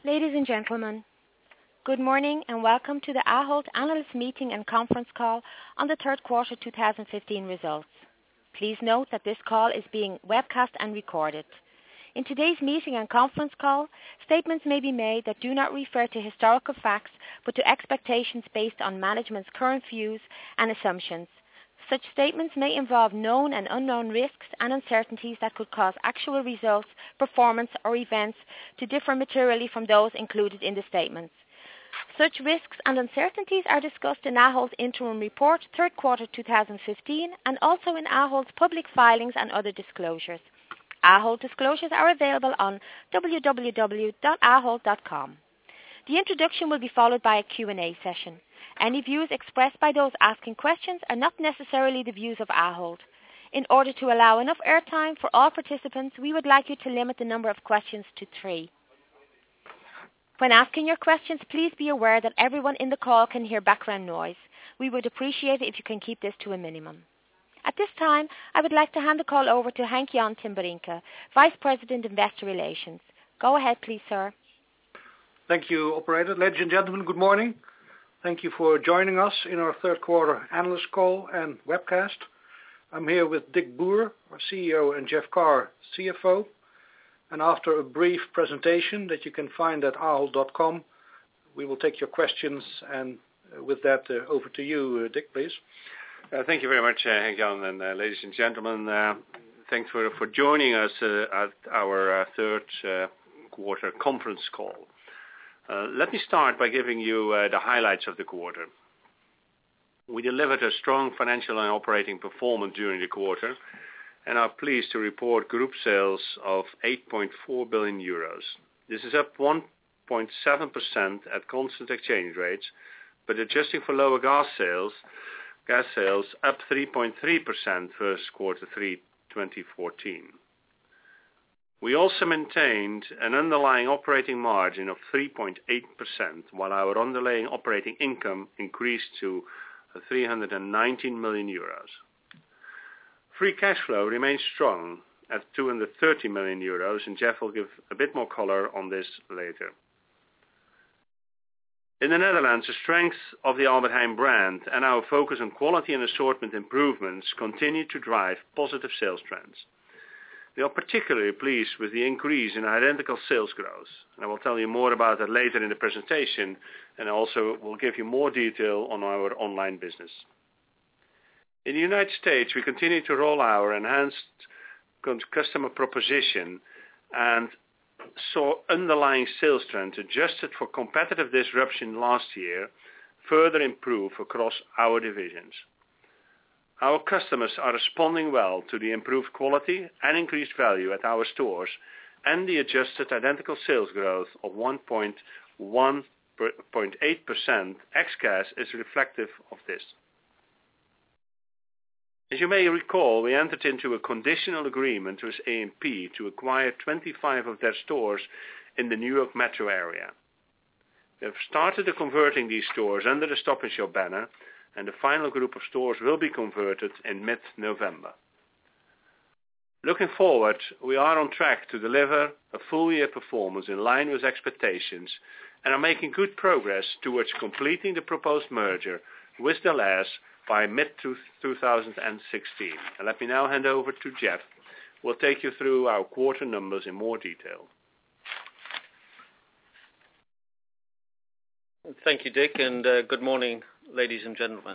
Ladies and gentlemen, good morning and welcome to the Ahold Analyst Meeting and Conference Call on the third quarter 2015 results. Please note that this call is being webcast and recorded. In today's meeting and conference call, statements may be made that do not refer to historical facts but to expectations based on management's current views and assumptions. Such statements may involve known and unknown risks and uncertainties that could cause actual results, performance or events to differ materially from those included in the statements. Such risks and uncertainties are discussed in Ahold's interim report, third quarter 2015, and also in Ahold's public filings and other disclosures. Ahold disclosures are available on www.ahold.com. The introduction will be followed by a Q&A session. Any views expressed by those asking questions are not necessarily the views of Ahold. In order to allow enough airtime for all participants, we would like you to limit the number of questions to 3. When asking your questions, please be aware that everyone in the call can hear background noise. We would appreciate it if you can keep this to a minimum. At this time, I would like to hand the call over to Henk-Jan Timberenke, Vice President Investor Relations. Go ahead, please, sir. Thank you, operator. Ladies and gentlemen, good morning. Thank you for joining us in our third quarter analyst call and webcast. I'm here with Dick Boer, our CEO, and Jeff Carr, CFO. And after a brief presentation that you can find at ahold.com, we will take your questions. And with that, over to you, Dick, please. Thank you very much, Henk-Jan, and ladies and gentlemen. Thanks for joining us at our third quarter conference call. Let me start by giving you the highlights of the quarter. We delivered a strong financial and operating performance during the quarter and are pleased to report group sales of 8.4 billion euros. This is up 1.7% at constant exchange rates, but adjusting for lower gas sales up 3.3% versus quarter 3 2014. We also maintained an underlying operating margin of 3.8%, while our underlying operating income increased to 319 million euros. Free cash flow remains strong at 230 million euros, and Jeff will give a bit more color on this later. In the Netherlands, the strength of the Albert Heijn brand and our focus on quality and assortment improvements continue to drive positive sales trends. We are particularly pleased with the increase in identical sales growth, and I will tell you more about that later in the presentation, and also will give you more detail on our online business. In the United States, we continue to roll our enhanced customer proposition and saw underlying sales trends adjusted for competitive disruption last year further improve across our divisions. Our customers are responding well to the improved quality and increased value at our stores, and the adjusted identical sales growth of 1.8% ex-gas is reflective of this. As you may recall, we entered into a conditional agreement with A&P to acquire 25 of their stores in the New York metro area. We have started converting these stores under the Stop & Shop banner, and the final group of stores will be converted in mid-November. Looking forward, we are on track to deliver a full year performance in line with expectations and are making good progress towards completing the proposed merger with Delhaize by mid-2016. And let me now hand over to Jeff, who will take you through our quarter numbers in more detail. Thank you, Dick, and good morning, ladies and gentlemen.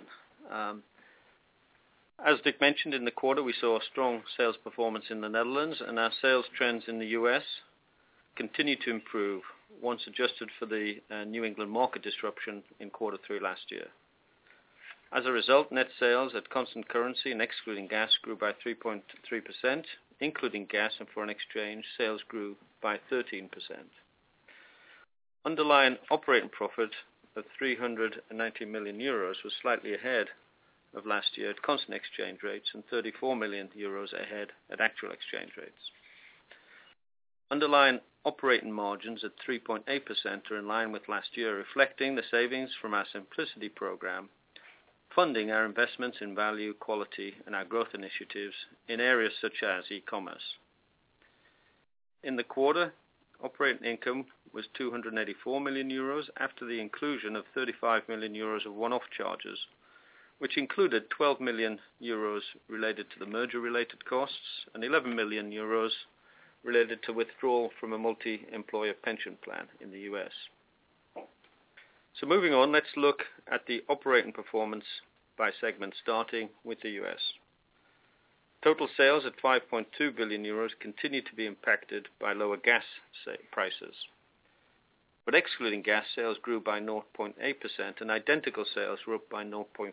As Dick mentioned, in the quarter we saw a strong sales performance in the Netherlands, and our sales trends in the US continue to improve once adjusted for the New England market disruption in quarter 3 last year. As a result, net sales at constant currency and excluding gas grew by 3.3%, including gas and foreign exchange, sales grew by 13%. Underlying operating profit of 390 million euros was slightly ahead of last year at constant exchange rates and 34 million euros ahead at actual exchange rates. Underlying operating margins at 3.8% are in line with last year, reflecting the savings from our Simplicity program, funding our investments in value, quality, and our growth initiatives in areas such as e-commerce. In the quarter, operating income was 284 million euros after the inclusion of 35 million euros of one-off charges, which included 12 million euros related to the merger-related costs and 11 million euros related to withdrawal from a multi-employer pension plan in the US. So moving on, let's look at the operating performance by segment, starting with the US. Total sales at 5.2 billion euros continue to be impacted by lower gas prices. But excluding gas, sales grew by 0.8% and identical sales were up by 0.4%.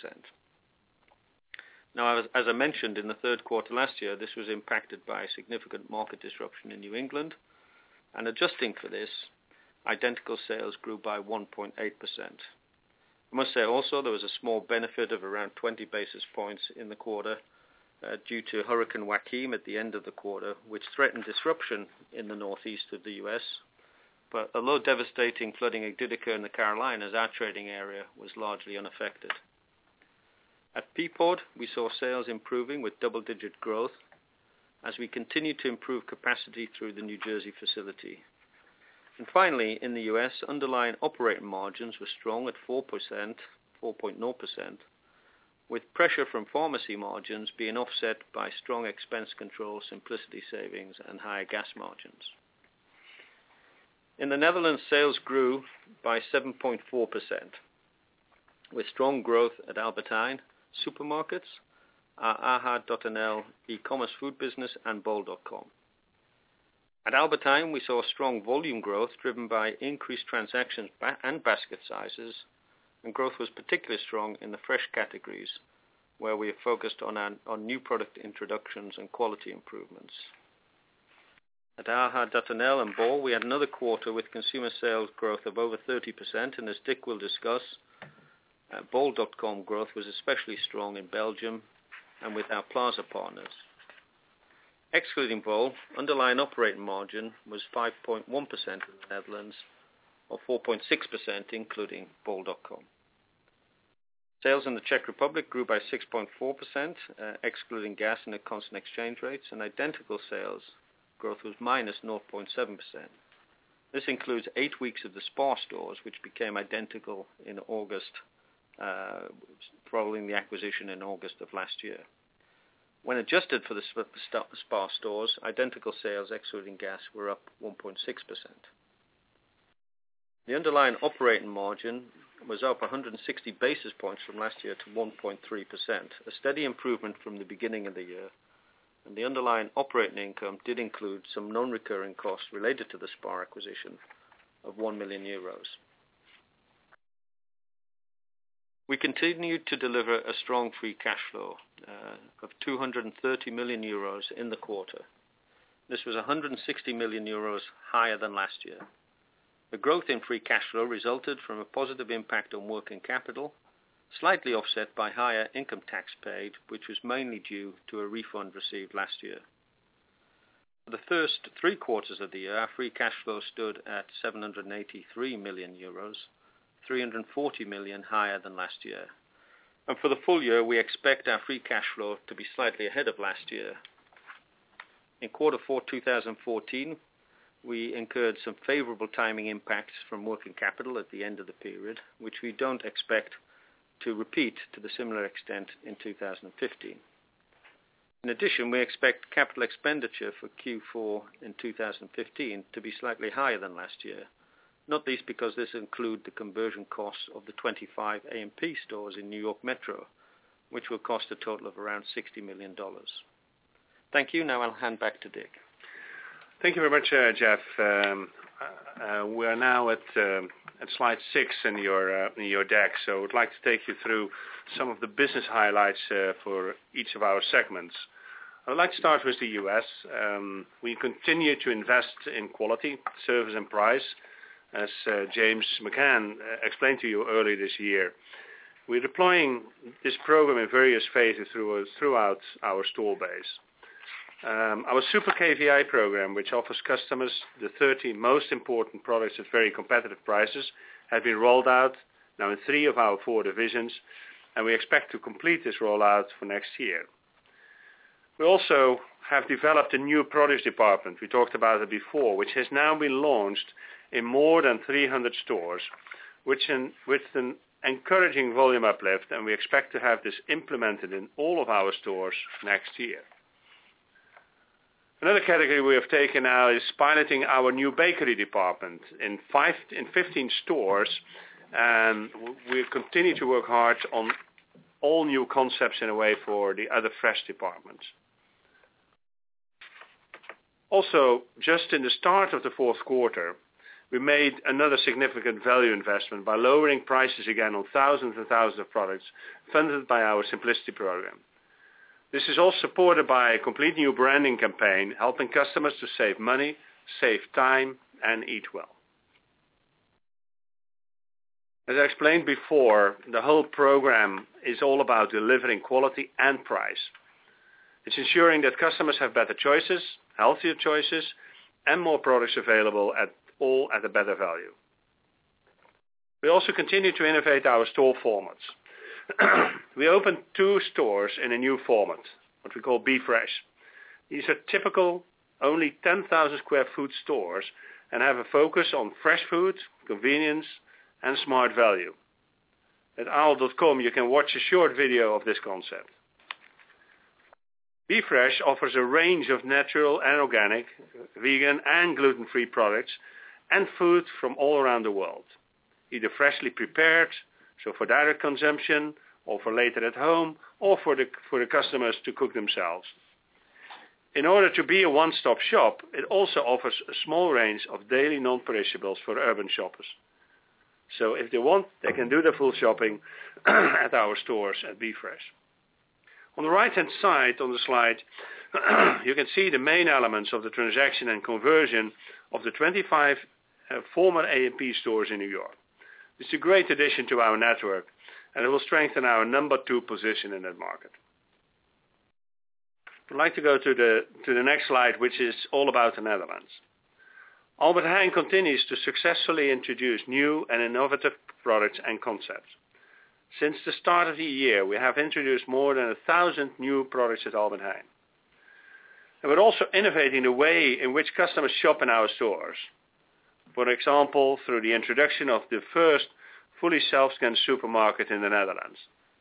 Now, as I mentioned in the third quarter last year, this was impacted by significant market disruption in New England, and adjusting for this, identical sales grew by 1.8%. I must say also there was a small benefit of around 20 basis points in the quarter due to Hurricane Joaquin at the end of the quarter, which threatened disruption in the northeast of the US. But although devastating flooding did occur in the Carolinas, our trading area was largely unaffected. At Peapod, we saw sales improving with double-digit growth as we continued to improve capacity through the New Jersey facility. And finally, in the US, underlying operating margins were strong at 4.0%, with pressure from pharmacy margins being offset by strong expense control, simplicity savings, and higher gas margins. In the Netherlands, sales grew by 7.4%, with strong growth at Albert Heijn supermarkets, our Ahold.nl e-commerce food business, and bol.com. At Albert Heijn, we saw strong volume growth driven by increased transactions and basket sizes, and growth was particularly strong in the fresh categories, where we have focused on new product introductions and quality improvements. At Ahold.nl and Bol, we had another quarter with consumer sales growth of over 30%, and as Dick will discuss, bol.com growth was especially strong in Belgium and with our Plaza partners. Excluding Bol, underlying operating margin was 5.1% in the Netherlands, or 4.6% including bol.com. Sales in the Czech Republic grew by 6.4%, excluding gas and at constant exchange rates, and identical sales growth was minus 0.7%. This includes 8 weeks of the Spar stores, which became identical in August, following the acquisition in August of last year. When adjusted for the Spar stores, identical sales excluding gas were up 1.6%. The underlying operating margin was up 160 basis points from last year to 1.3%, a steady improvement from the beginning of the year. And the underlying operating income did include some non-recurring costs related to the Spar acquisition of 1 million euros. We continued to deliver a strong free cash flow of 230 million euros in the quarter. This was 160 million euros higher than last year. The growth in free cash flow resulted from a positive impact on working capital, slightly offset by higher income tax paid, which was mainly due to a refund received last year. For the first 3 quarters of the year, our free cash flow stood at 783 million euros, 340 million higher than last year. And for the full year, we expect our free cash flow to be slightly ahead of last year. In quarter 4 2014, we incurred some favorable timing impacts from working capital at the end of the period, which we don't expect to repeat to the similar extent in 2015. In addition, we expect capital expenditure for Q4 in 2015 to be slightly higher than last year, not least because this includes the conversion costs of the 25 A&P stores in New York Metro, which will cost a total of around $60 million. Thank you. Now I'll hand back to Dick. Thank you very much, Jeff. We are now at slide 6 in your deck, so I would like to take you through some of the business highlights for each of our segments. I would like to start with the US. We continue to invest in quality, service and price, as James McCann explained to you earlier this year. We're deploying this program in various phases throughout our store base. Our Super KVI program, which offers customers the 30 most important products at very competitive prices, has been rolled out now in 3 of our 4 divisions, and we expect to complete this rollout for next year. We also have developed a new produce department. We talked about it before, which has now been launched in more than 300 stores, with an encouraging volume uplift, and we expect to have this implemented in all of our stores next year. Another category we have taken now is piloting our new bakery department in 15 stores, and we continue to work hard on all new concepts in a way for the other fresh departments. Also, just in the start of the fourth quarter, we made another significant value investment by lowering prices again on thousands and thousands of products funded by our Simplicity program. This is all supported by a complete new branding campaign, helping customers to save money, save time, and eat well. As I explained before, the whole program is all about delivering quality and price. It's ensuring that customers have better choices, healthier choices, and more products available at a better value. We also continue to innovate our store formats. We opened 2 stores in a new format, what we call Be Fresh. These are typical, only 10,000 square foot stores and have a focus on fresh food, convenience, and smart value. At ahold.com you can watch a short video of this concept. Be Fresh offers a range of natural and organic, vegan and gluten-free products and food from all around the world, either freshly prepared, so for direct consumption, or for later at home, or for the customers to cook themselves. In order to be a one-stop shop, it also offers a small range of daily non-perishables for urban shoppers. So if they want, they can do the full shopping at our stores at Be Fresh. On the right-hand side on the slide, you can see the main elements of the transaction and conversion of the 25 former A&P stores in New York. It's a great addition to our network, and it will strengthen our number 2 position in that market. I'd like to go to the next slide, which is all about the Netherlands. Albert Heijn continues to successfully introduce new and innovative products and concepts. Since the start of the year, we have introduced more than 1,000 new products at Albert Heijn. And we're also innovating the way in which customers shop in our stores. For example, through the introduction of the first fully self-scan supermarket in the Netherlands.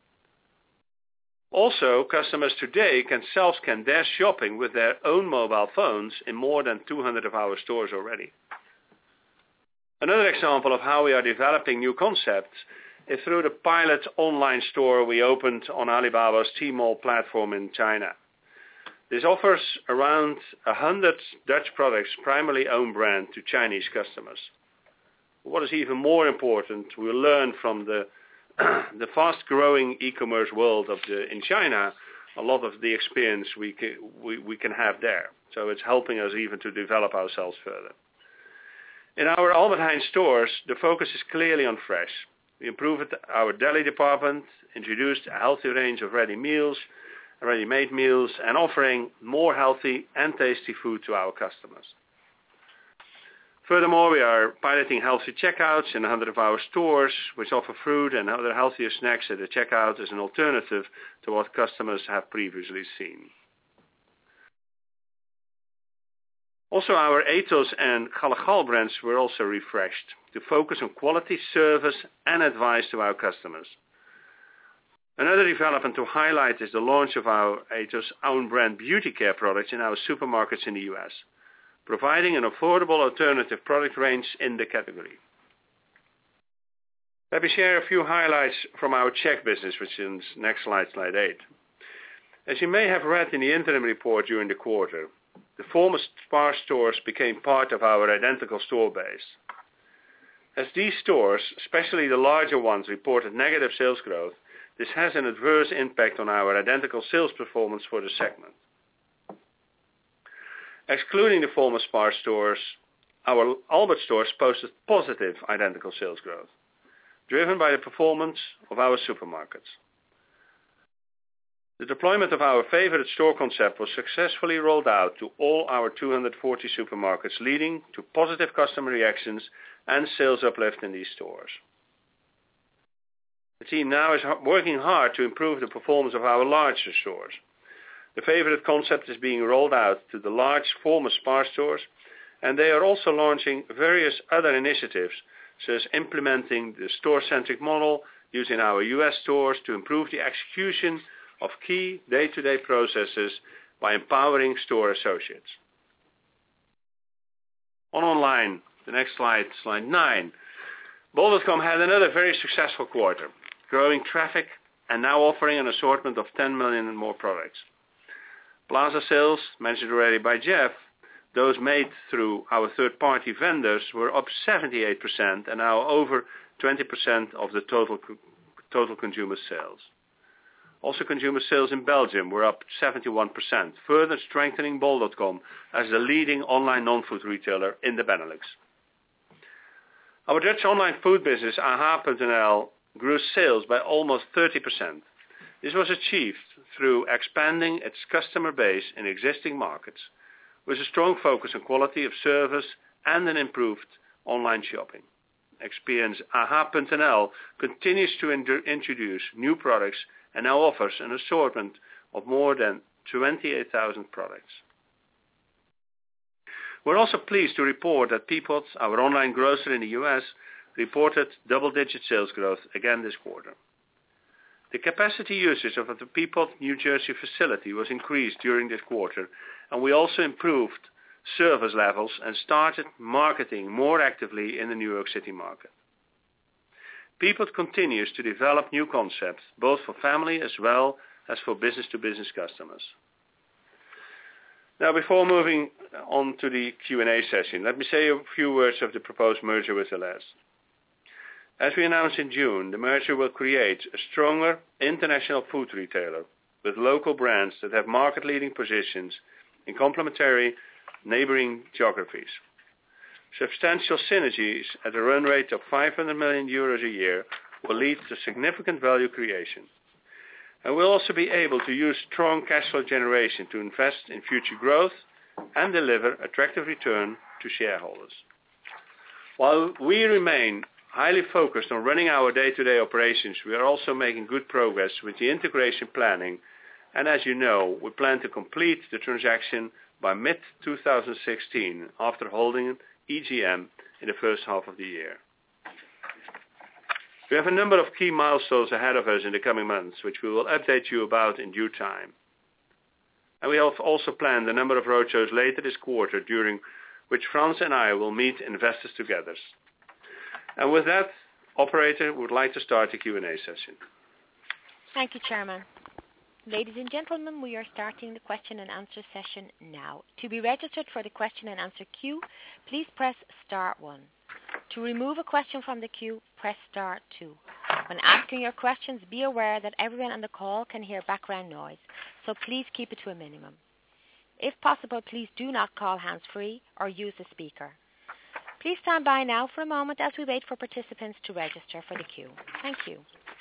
Also, customers today can self-scan their shopping with their own mobile phones in more than 200 of our stores already. Another example of how we are developing new concepts is through the pilot online store we opened on Alibaba's Tmall platform in China. This offers around 100 Dutch products, primarily own brand, to Chinese customers. What is even more important, we learn from the fast-growing e-commerce world in China, a lot of the experience we can have there. So it's helping us even to develop ourselves further. In our Albert Heijn stores, the focus is clearly on fresh. We improved our deli department, introduced a healthy range of ready-made meals, and offering more healthy and tasty food to our customers. Furthermore, we are piloting healthy checkouts in 100 of our stores, which offer fruit and other healthier snacks at the checkout as an alternative to what customers have previously seen. Also, our Ethos and Galagal brands were also refreshed to focus on quality, service, and advice to our customers. Another development to highlight is the launch of our Ethos own brand beauty care products in our supermarkets in the US, providing an affordable alternative product range in the category. Let me share a few highlights from our Czech business, which is next slide, slide 8. As you may have read in the interim report during the quarter, the former Spar stores became part of our identical store base. As these stores, especially the larger ones, reported negative sales growth, this has an adverse impact on our identical sales performance for the segment. Excluding the former Spar stores, our Albert stores posted positive identical sales growth, driven by the performance of our supermarkets. The deployment of our favorite store concept was successfully rolled out to all our 240 supermarkets, leading to positive customer reactions and sales uplift in these stores. The team now is working hard to improve the performance of our larger stores. The favorite concept is being rolled out to the large former Spar stores, and they are also launching various other initiatives, such as implementing the store-centric model using our US stores to improve the execution of key day-to-day processes by empowering store associates. Online, the next slide 9. Bol.com had another very successful quarter, growing traffic and now offering an assortment of 10 million and more products. Plaza sales, mentioned already by Jeff, those made through our third-party vendors, were up 78% and now over 20% of the total consumer sales. Also, consumer sales in Belgium were up 71%, further strengthening Bol.com as the leading online non-food retailer in the Benelux. Our Dutch online food business, AH.nl, grew sales by almost 30%. This was achieved through expanding its customer base in existing markets, with a strong focus on quality of service and an improved online shopping experience. AH.nl continues to introduce new products and now offers an assortment of more than 28,000 products. We're also pleased to report that Peapod, our online grocer in the US, reported double-digit sales growth again this quarter. The capacity usage of the Peapod, New Jersey facility was increased during this quarter, and we also improved service levels and started marketing more actively in the New York City market. Peapod continues to develop new concepts, both for family as well as for business-to-business customers. Now, before moving on to the Q&A session, let me say a few words of the proposed merger with Delhaize. As we announced in June, the merger will create a stronger international food retailer with local brands that have market-leading positions in complementary neighboring geographies. Substantial synergies at a run rate of 500 million euros a year will lead to significant value creation. And we'll also be able to use strong cash flow generation to invest in future growth and deliver attractive return to shareholders. While we remain highly focused on running our day-to-day operations, we are also making good progress with the integration planning, and as you know, we plan to complete the transaction by mid-2016 after holding an EGM in the first half of the year. We have a number of key milestones ahead of us in the coming months, which we will update you about in due time. And we have also planned a number of roadshows later this quarter, during which Frans and I will meet investors together. And with that, operator, would like to start the Q&A session. Thank you, Chairman. Ladies and gentlemen, we are starting the question and answer session now. To be registered for the question and answer queue, please press star 1. To remove a question from the queue, press star 2. When asking your questions, be aware that everyone on the call can hear background noise, so please keep it to a minimum. If possible, please do not call hands-free or use a speaker. Please stand by now for a moment as we wait for participants to register for the queue. Thank you.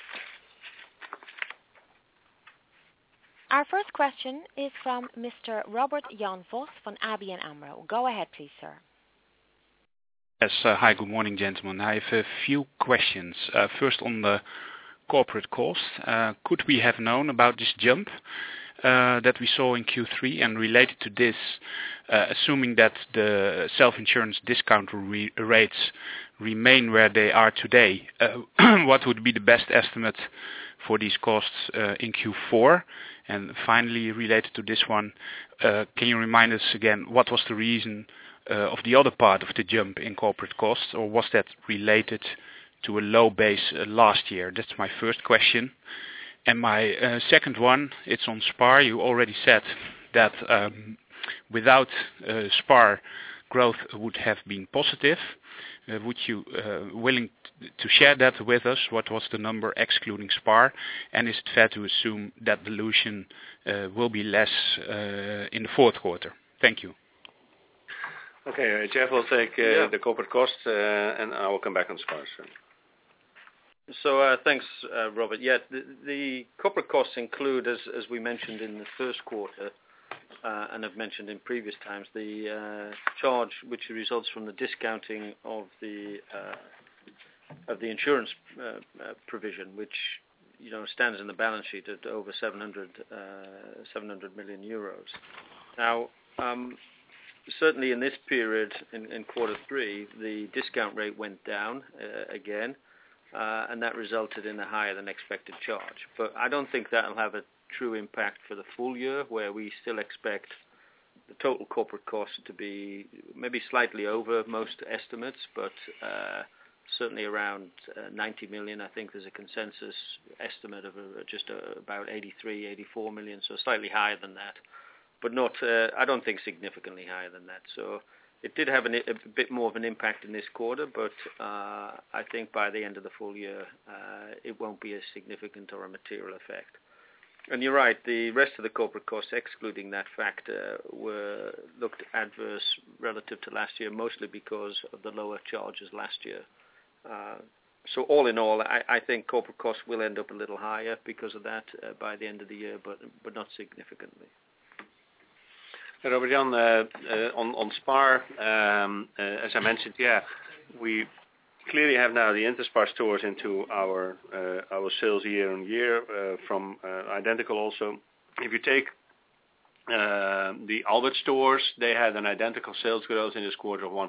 Our first question is from Mr. Robert Jan Vos from ABN AMRO. Go ahead, please, sir. Yes, hi, good morning, gentlemen. I have a few questions. First, on the corporate cost. Could we have known about this jump that we saw in Q3, and related to this, assuming that the self-insurance discount rates remain where they are today, what would be the best estimate for these costs in Q4? And finally, related to this one, can you remind us again, what was the reason of the other part of the jump in corporate costs, or was that related to a low base last year? That's my first question. And my second one, it's on Spar. You already said that without Spar, growth would have been positive. Would you willing to share that with us? What was the number excluding Spar? And is it fair to assume that dilution will be less in the fourth quarter? Thank you. Okay, Jeff will take the corporate costs, and I will come back on Spar. So thanks, Robert. Yeah, the corporate costs include, as we mentioned in the first quarter, and I've mentioned in previous times, the charge which results from the discounting of the insurance provision, which stands in the balance sheet at over 700 million euros. Now, certainly in this period, in quarter three, the discount rate went down again, and that resulted in a higher than expected charge. But I don't think that will have a true impact for the full year, where we still expect the total corporate cost to be maybe slightly over most estimates, but certainly around 90 million. I think there's a consensus estimate of just about 83, 84 million, so slightly higher than that, but not, I don't think significantly higher than that. So it did have a bit more of an impact in this quarter, but I think by the end of the full year, it won't be a significant or a material effect. And you're right, the rest of the corporate costs, excluding that factor, were looked adverse relative to last year, mostly because of the lower charges last year. So all in all, I think corporate costs will end up a little higher because of that by the end of the year, but not significantly. Robert Jan, on Spar, as I mentioned, we clearly have now the Interspar stores into our sales year on year from identical also. If you take the Albert stores, they had an identical sales growth in this quarter of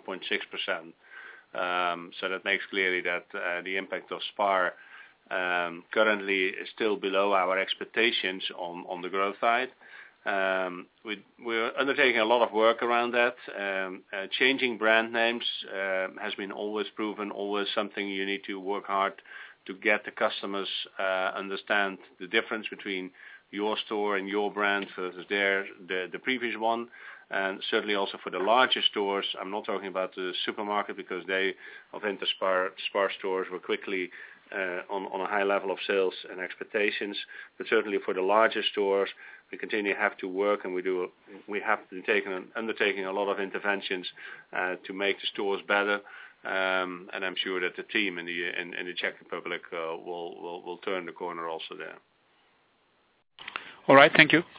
1.6%. So that makes clearly that the impact of Spar currently is still below our expectations on the growth side. We're undertaking a lot of work around that. Changing brand names has been always something you need to work hard to get the customers understand the difference between your store and your brand versus the previous one. And certainly also for the larger stores, I'm not talking about the supermarket because of Interspar stores were quickly on a high level of sales and expectations, but certainly for the larger stores, we continue to have to work, and we have been undertaking a lot of interventions to make the stores better, and I'm sure that the team in the Czech Republic will turn the corner also there. All right, thank you.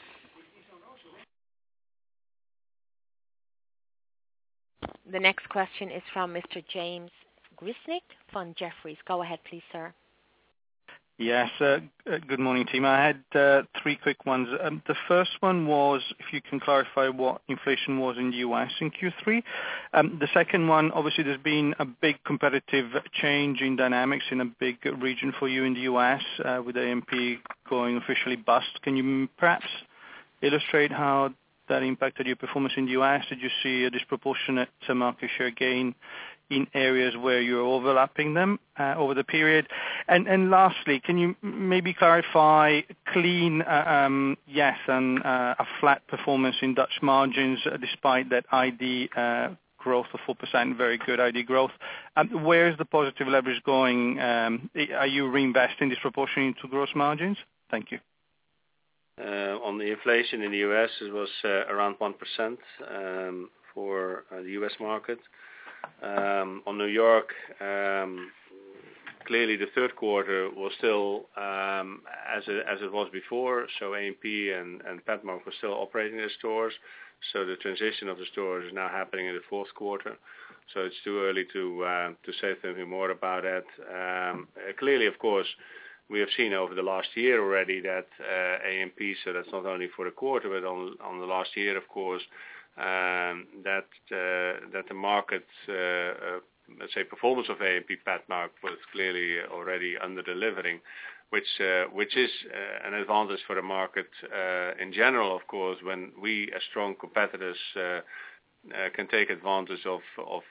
The next question is from Mr. James Grisnick from Jefferies. Go ahead, please, sir. Yes, good morning, team. I had three quick ones. The first one was if you can clarify what inflation was in the US in Q3. The second one, obviously there's been a big competitive change in dynamics in a big region for you in the US with AMP going officially bust. Can you perhaps illustrate how that impacted your performance in the US? Did you see a disproportionate market share gain in areas where you're overlapping them over the period? And lastly, can you maybe clarify clean, yes, and a flat performance in Dutch margins despite that ID growth of 4%, very good ID growth. Where is the positive leverage going? Are you reinvesting disproportionately into gross margins? Thank you. On the inflation in the US, it was around 1% for the US market. On New York, clearly the third quarter was still as it was before, so AMP and Petmark were still operating the stores, so the transition of the stores is now happening in the fourth quarter, so it's too early to say something more about that. Clearly, of course, we have seen over the last year already that AMP, so that's not only for the quarter, but on the last year, of course, that the market, let's say, performance of AMP Petmark was clearly already under-delivering, which is an advantage for the market in general, of course, when we as strong competitors can take advantage of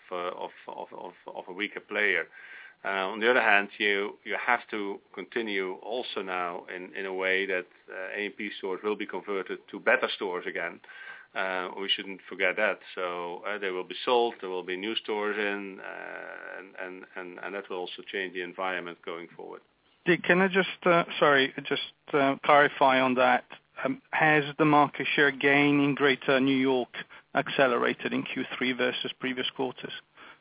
a weaker player. On the other hand, you have to continue also now in a way that AMP stores will be converted to better stores again. We shouldn't forget that. So they will be sold, there will be new stores in, and that will also change the environment going forward. Dick, can I just clarify on that? Has the market share gain in Greater New York accelerated in Q3 versus previous quarters?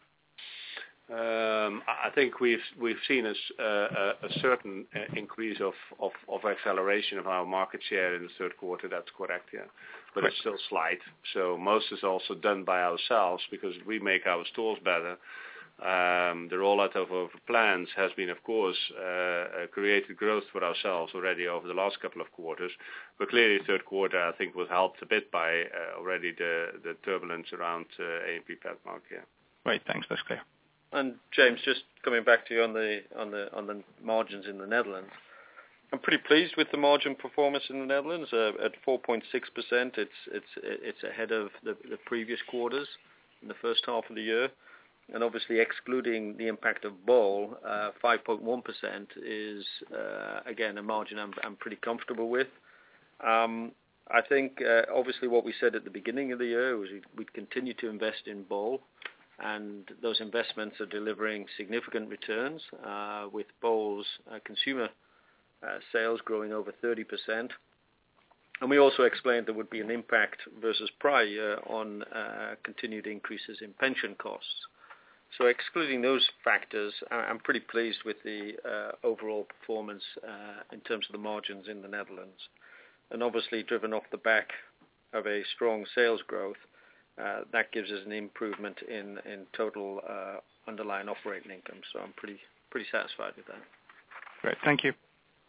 I think we've seen a certain increase of acceleration of our market share in the third quarter. That's correct, yeah. But it's still slight. So most is also done by ourselves because we make our stores better. The rollout of our plans has been, of course, created growth for ourselves already over the last couple of quarters. But clearly, third quarter, I think, was helped a bit by already the turbulence around A&P Petmark. Yeah. Great, thanks. That's clear. And James, just coming back to you on the margins in the Netherlands. I'm pretty pleased with the margin performance in the Netherlands at 4.6%. It's ahead of the previous quarters in the first half of the year. And obviously excluding the impact of Bol, 5.1% is again a margin I'm pretty comfortable with. I think obviously what we said at the beginning of the year was we'd continue to invest in Bol, and those investments are delivering significant returns with Bol's consumer sales growing over 30%. And we also explained there would be an impact versus prior year on continued increases in pension costs. So excluding those factors, I'm pretty pleased with the overall performance in terms of the margins in the Netherlands. And obviously driven off the back of a strong sales growth, that gives us an improvement in total underlying operating income. So I'm pretty satisfied with that. Great, thank you.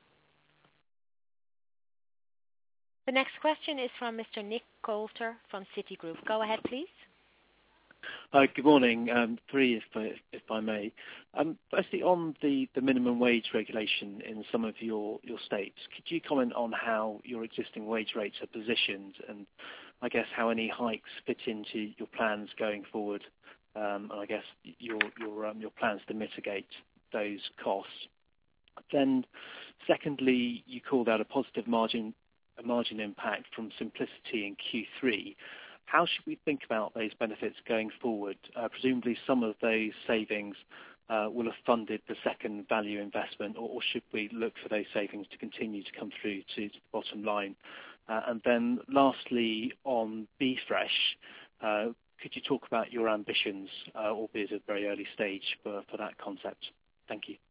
The next question is from Mr. Nick Coulter from Citigroup. Go ahead, please. Good morning. Three, if I may. Firstly, on the minimum wage regulation in some of your states, could you comment on how your existing wage rates are positioned, and I guess how any hikes fit into your plans going forward, and I guess your plans to mitigate those costs? Then, secondly, you called out a positive margin impact from Simplicity in Q3. How should we think about those benefits going forward? Presumably some of those savings will have funded the second value investment, or should we look for those savings to continue to come through to the bottom line? And then lastly, on B-Fresh, could you talk about your ambitions, albeit at a very early stage, for that concept? Thank you.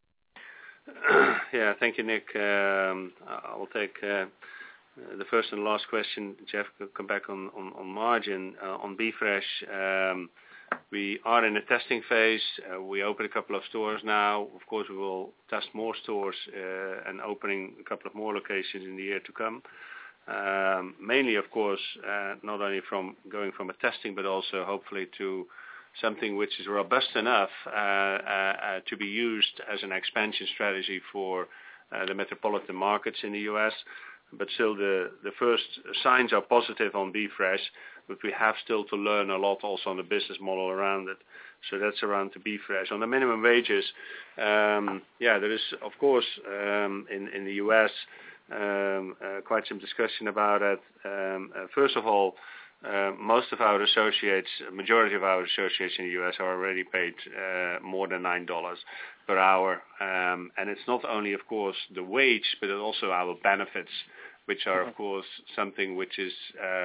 Yeah, thank you, Nick. I will take the first and last question. Jeff will come back on margin. On B-Fresh, we are in a testing phase. We opened a couple of stores now. Of course, we will test more stores and opening a couple of more locations in the year to come. Mainly, of course, not only from going from a testing, but also hopefully to something which is robust enough to be used as an expansion strategy for the metropolitan markets in the U.S. But still, the first signs are positive on B-Fresh, but we have still to learn a lot also on the business model around it. So that's around the B-Fresh. On the minimum wages, there is, of course, in the U.S. Quite some discussion about it. First of all, most of our associates, majority of our associates in the U.S. are already paid more than $9 per hour, and it's not only, of course, the wage, but also our benefits, which are, of course, something which is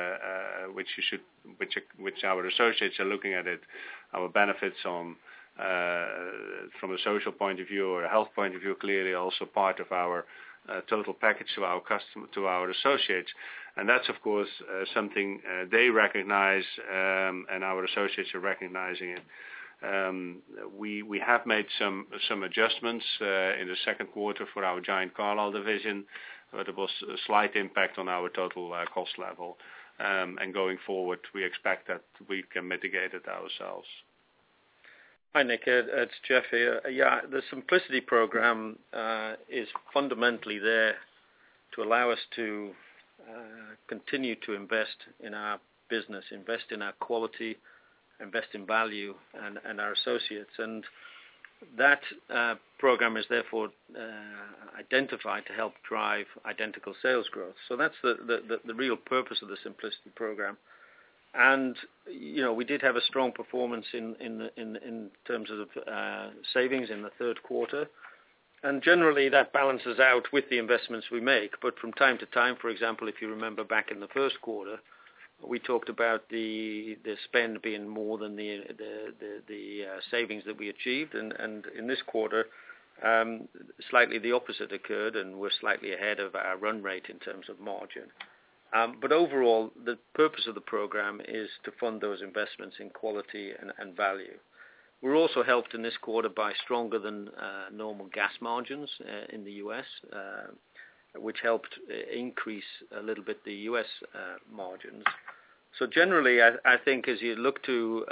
which our associates are looking at it. Our benefits on from a social point of view or a health point of view, clearly also part of our total package to our to our associates, and that's of course something they recognize, and our associates are recognizing it. We have made some adjustments in the second quarter for our Giant Carlisle division, but there was a slight impact on our total cost level, and going forward we expect that we can mitigate it ourselves. Hi Nick, it's Jeff here. Yeah, the Simplicity program is fundamentally there to allow us to continue to invest in our business, invest in our quality, invest in value and our associates. And that program is therefore identified to help drive identical sales growth. So that's the real purpose of the Simplicity program. And you know, we did have a strong performance in terms of savings in the third quarter, and generally that balances out with the investments we make. But from time to time, for example, if you remember back in the first quarter, we talked about the spend being more than the savings that we achieved, and in this quarter, slightly the opposite occurred, and we're slightly ahead of our run rate in terms of margin. But overall, the purpose of the program is to fund those investments in quality and value. We're also helped in this quarter by stronger than normal gas margins in the US, which helped increase a little bit the US margins. So generally, I think as you look to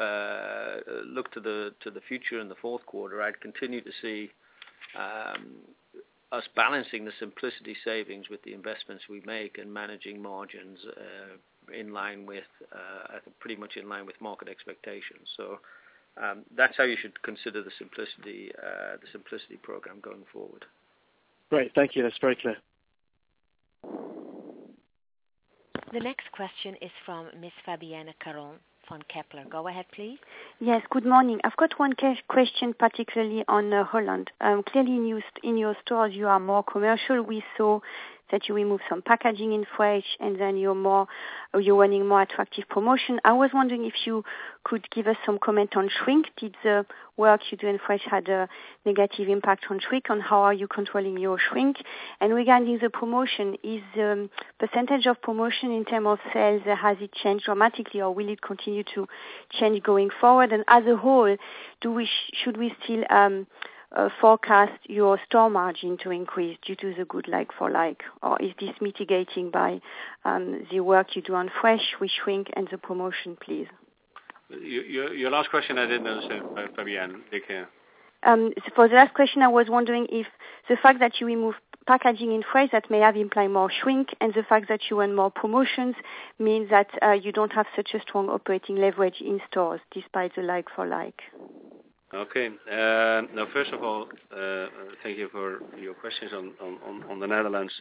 the future in the fourth quarter, I'd continue to see us balancing the simplicity savings with the investments we make and managing margins in line with, I think, pretty much in line with market expectations. So that's how you should consider the simplicity program going forward. Great, thank you. That's very clear. The next question is from Miss Fabienne Caron from Kepler. Go ahead, please. Yes, good morning. I've got one question particularly on Holland. Clearly in your stores you are more commercial. We saw that you removed some packaging in fresh and then you're running more attractive promotion. I was wondering if you could give us some comment on shrink. Did the work you do in fresh had a negative impact on shrink? On how are you controlling your shrink? And regarding the promotion, is the percentage of promotion in terms of sales, has it changed dramatically or will it continue to change going forward? And as a whole, should we still forecast your store margin to increase due to the good like-for-like, or is this mitigating by the work you do on fresh with shrink and the promotion, please? Your last question I didn't understand, Fabienne. For the last question, I was wondering if the fact that you remove packaging in fresh, that may have implied more shrink, and the fact that you run more promotions means that you don't have such a strong operating leverage in stores despite the like-for-like. Okay. Now, first of all, thank you for your questions on the Netherlands.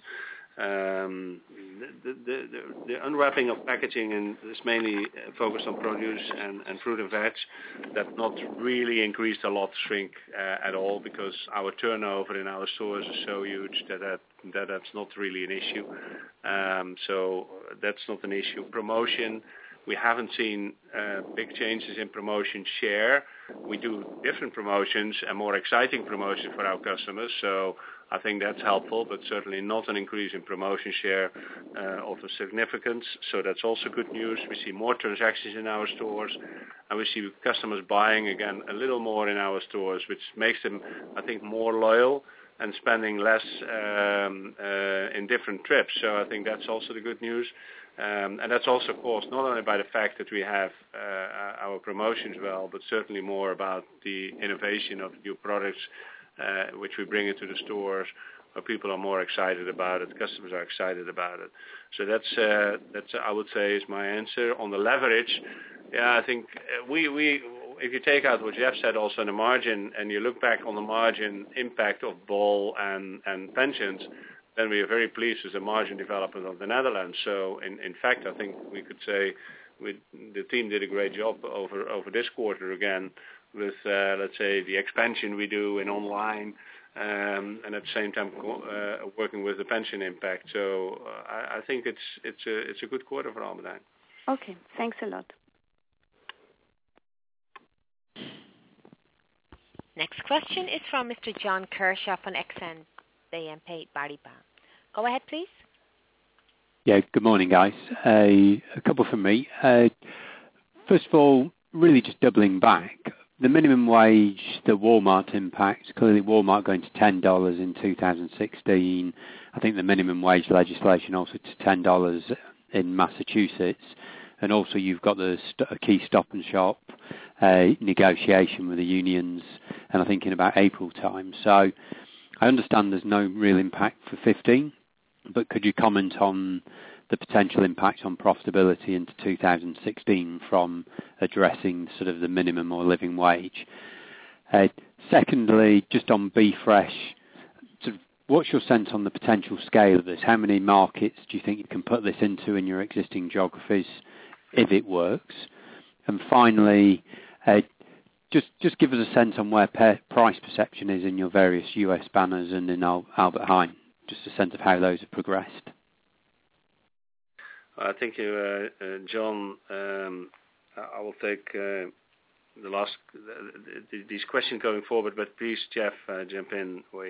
The unwrapping of packaging is mainly focused on produce and fruit and veg. That not really increased a lot shrink at all, because our turnover in our stores is so huge that's not really an issue. So that's not an issue. Promotion, we haven't seen big changes in promotion share. We do different promotions and more exciting promotions for our customers, so I think that's helpful, but certainly not an increase in promotion share of a significance. So that's also good news. We see more transactions in our stores, and we see customers buying again a little more in our stores, which makes them, I think, more loyal and spending less in different trips. So I think that's also the good news. And that's also caused not only by the fact that we have our promotions well, but certainly more about the innovation of new products which we bring into the stores, where people are more excited about it, customers are excited about it. So that's I would say is my answer. On the leverage, yeah, I think we if you take out what Jeff said also in the margin, and you look back on the margin impact of Bol and pensions, then we are very pleased with the margin development of the Netherlands. So in fact, I think we could say the team did a great job over this quarter again with, let's say, the expansion we do in online and at the same time working with the pension impact. So I think it's a good quarter for Almaden. Okay, thanks a lot. Next question is from Mr. John Kershaw from Exane BNP Paribas. Go ahead, please. Yeah, good morning, guys. A couple from me. First of all, really just doubling back. The minimum wage, the Walmart impact, clearly Walmart going to $10 in 2016. I think the minimum wage legislation also to $10 in Massachusetts. And also you've got a key Stop and Shop negotiation with the unions, and I think in about April time. So I understand there's no real impact for 15, but could you comment on the potential impact on profitability into 2016 from addressing sort of the minimum or living wage? Secondly, just on Be Fresh, sort of what's your sense on the potential scale of this? How many markets do you think you can put this into in your existing geographies if it works? And finally, just give us a sense on where price perception is in your various US banners and in Albert Heijn. Just a sense of how those have progressed. Thank you, John. I will take these questions going forward, but please, Jeff, jump in where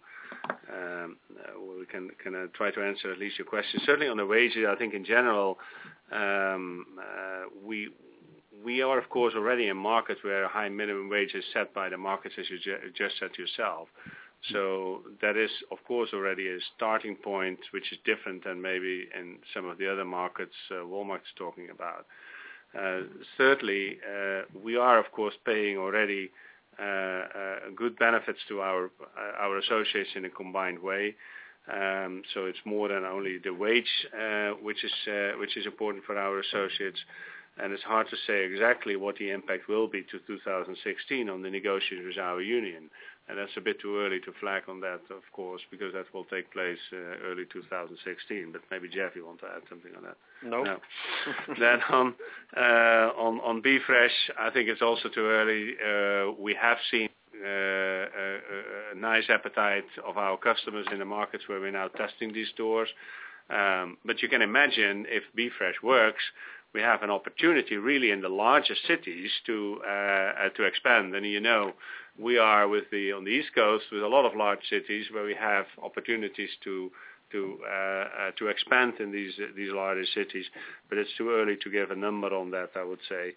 we can try to answer at least your question. Certainly on the wages, I think in general we we are, of course, already in markets where a high minimum wage is set by the markets, as you just said yourself. So that is, of course, already a starting point, which is different than maybe in some of the other markets Walmart's talking about. Certainly, we are, of course, paying already good benefits to our associates in a combined way. So it's more than only the wage, which is important for our associates. And it's hard to say exactly what the impact will be to 2016 on the negotiations with our union. And that's a bit too early to flag on that, of course, because that will take place early 2016. But maybe Jeff, you want to add something on that? No. Then on Be Fresh, I think it's also too early. We have seen a nice appetite of our customers in the markets where we're now testing these stores. But you can imagine if Be Fresh works, we have an opportunity really in the larger cities to expand. And we are on the East Coast with a lot of large cities where we have opportunities to expand in these larger cities. But it's too early to give a number on that, I would say.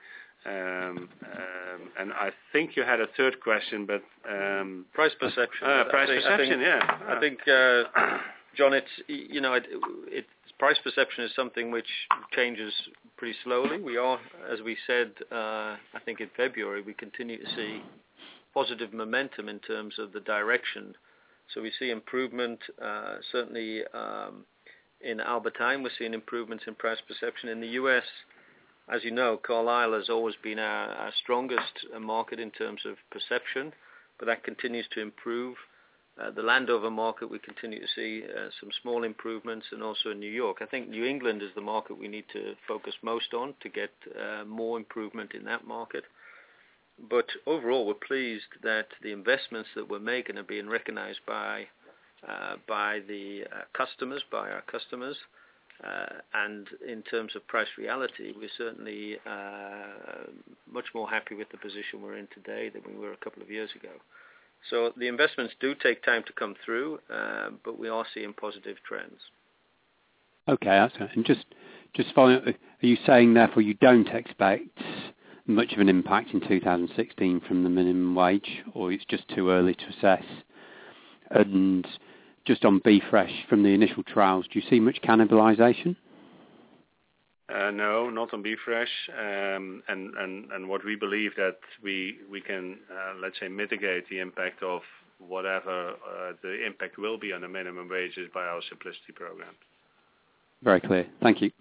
And I think you had a third question, but price perception. I think, John, it's price perception is something which changes pretty slowly. We are, as we said, I think in February, we continue to see positive momentum in terms of the direction. So we see improvement, certainly in Albertine, we're seeing improvements in price perception. In the U.S., as you know, Carlisle has always been our strongest market in terms of perception, but that continues to improve. The Landover market, we continue to see some small improvements, and also in New York. I think New England is the market we need to focus most on to get more improvement in that market. But overall, we're pleased that the investments that we're making are being recognized by the customers, by our customers. And in terms of price reality, we're certainly much more happy with the position we're in today than we were a couple of years ago. So the investments do take time to come through, but we are seeing positive trends. Okay, that's right. And just following up, are you saying therefore you don't expect much of an impact in 2016 from the minimum wage, or it's just too early to assess? And just on Be Fresh, from the initial trials, do you see much cannibalization? No, not on Be Fresh. And what we believe that we can, let's say, mitigate the impact of whatever the impact will be on the minimum wages by our Simplicity program. Very clear. Thank you.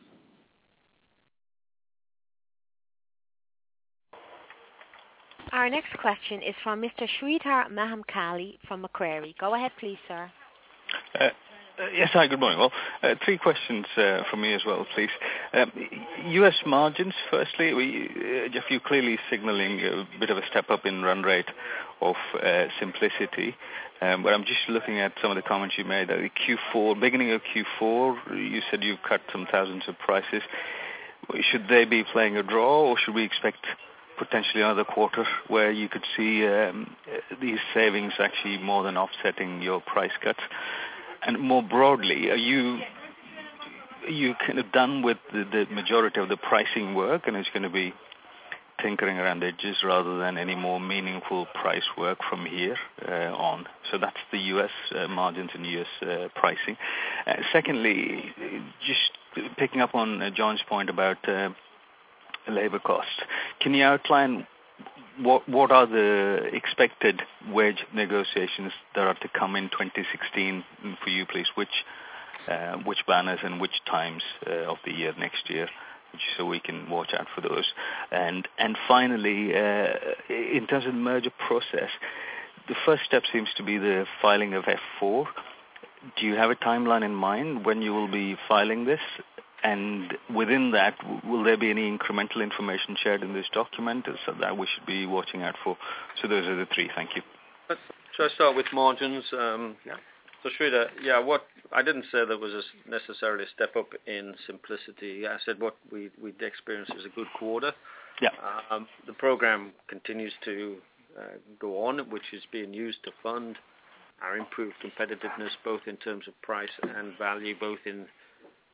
Our next question is from Mr. Sreedhar Mahamkali from Macquarie. Go ahead, please, sir. Yes, hi, good morning. Well, three questions from me as well, please. U.S. margins, firstly, Jeff, you're clearly signaling a bit of a step up in run rate of Simplicity. But I'm just looking at some of the comments you made. Beginning of Q4, you said you cut some thousands of prices. Should they be playing a draw, or should we expect potentially another quarter where you could see these savings actually more than offsetting your price cuts? And more broadly, are you kind of done with the majority of the pricing work, and it's going to be tinkering around edges rather than any more meaningful price work from here on? So that's the U.S. margins and U.S. pricing. Secondly, just picking up on John's point about labor costs, can you outline what are the expected wage negotiations that are to come in 2016 for you, please? Which banners and which times of the year next year, so we can watch out for those. And finally, in terms of the merger process, the first step seems to be the filing of F4. Do you have a timeline in mind when you will be filing this? And within that, will there be any incremental information shared in this document so that we should be watching out for? So those are the three. Thank you. Shall I start with margins? So Sreedhar, what I didn't say there was necessarily a step up in Simplicity. I said what we experienced is a good quarter. Yeah. The program continues to go on, which is being used to fund our improved competitiveness, both in terms of price and value, both in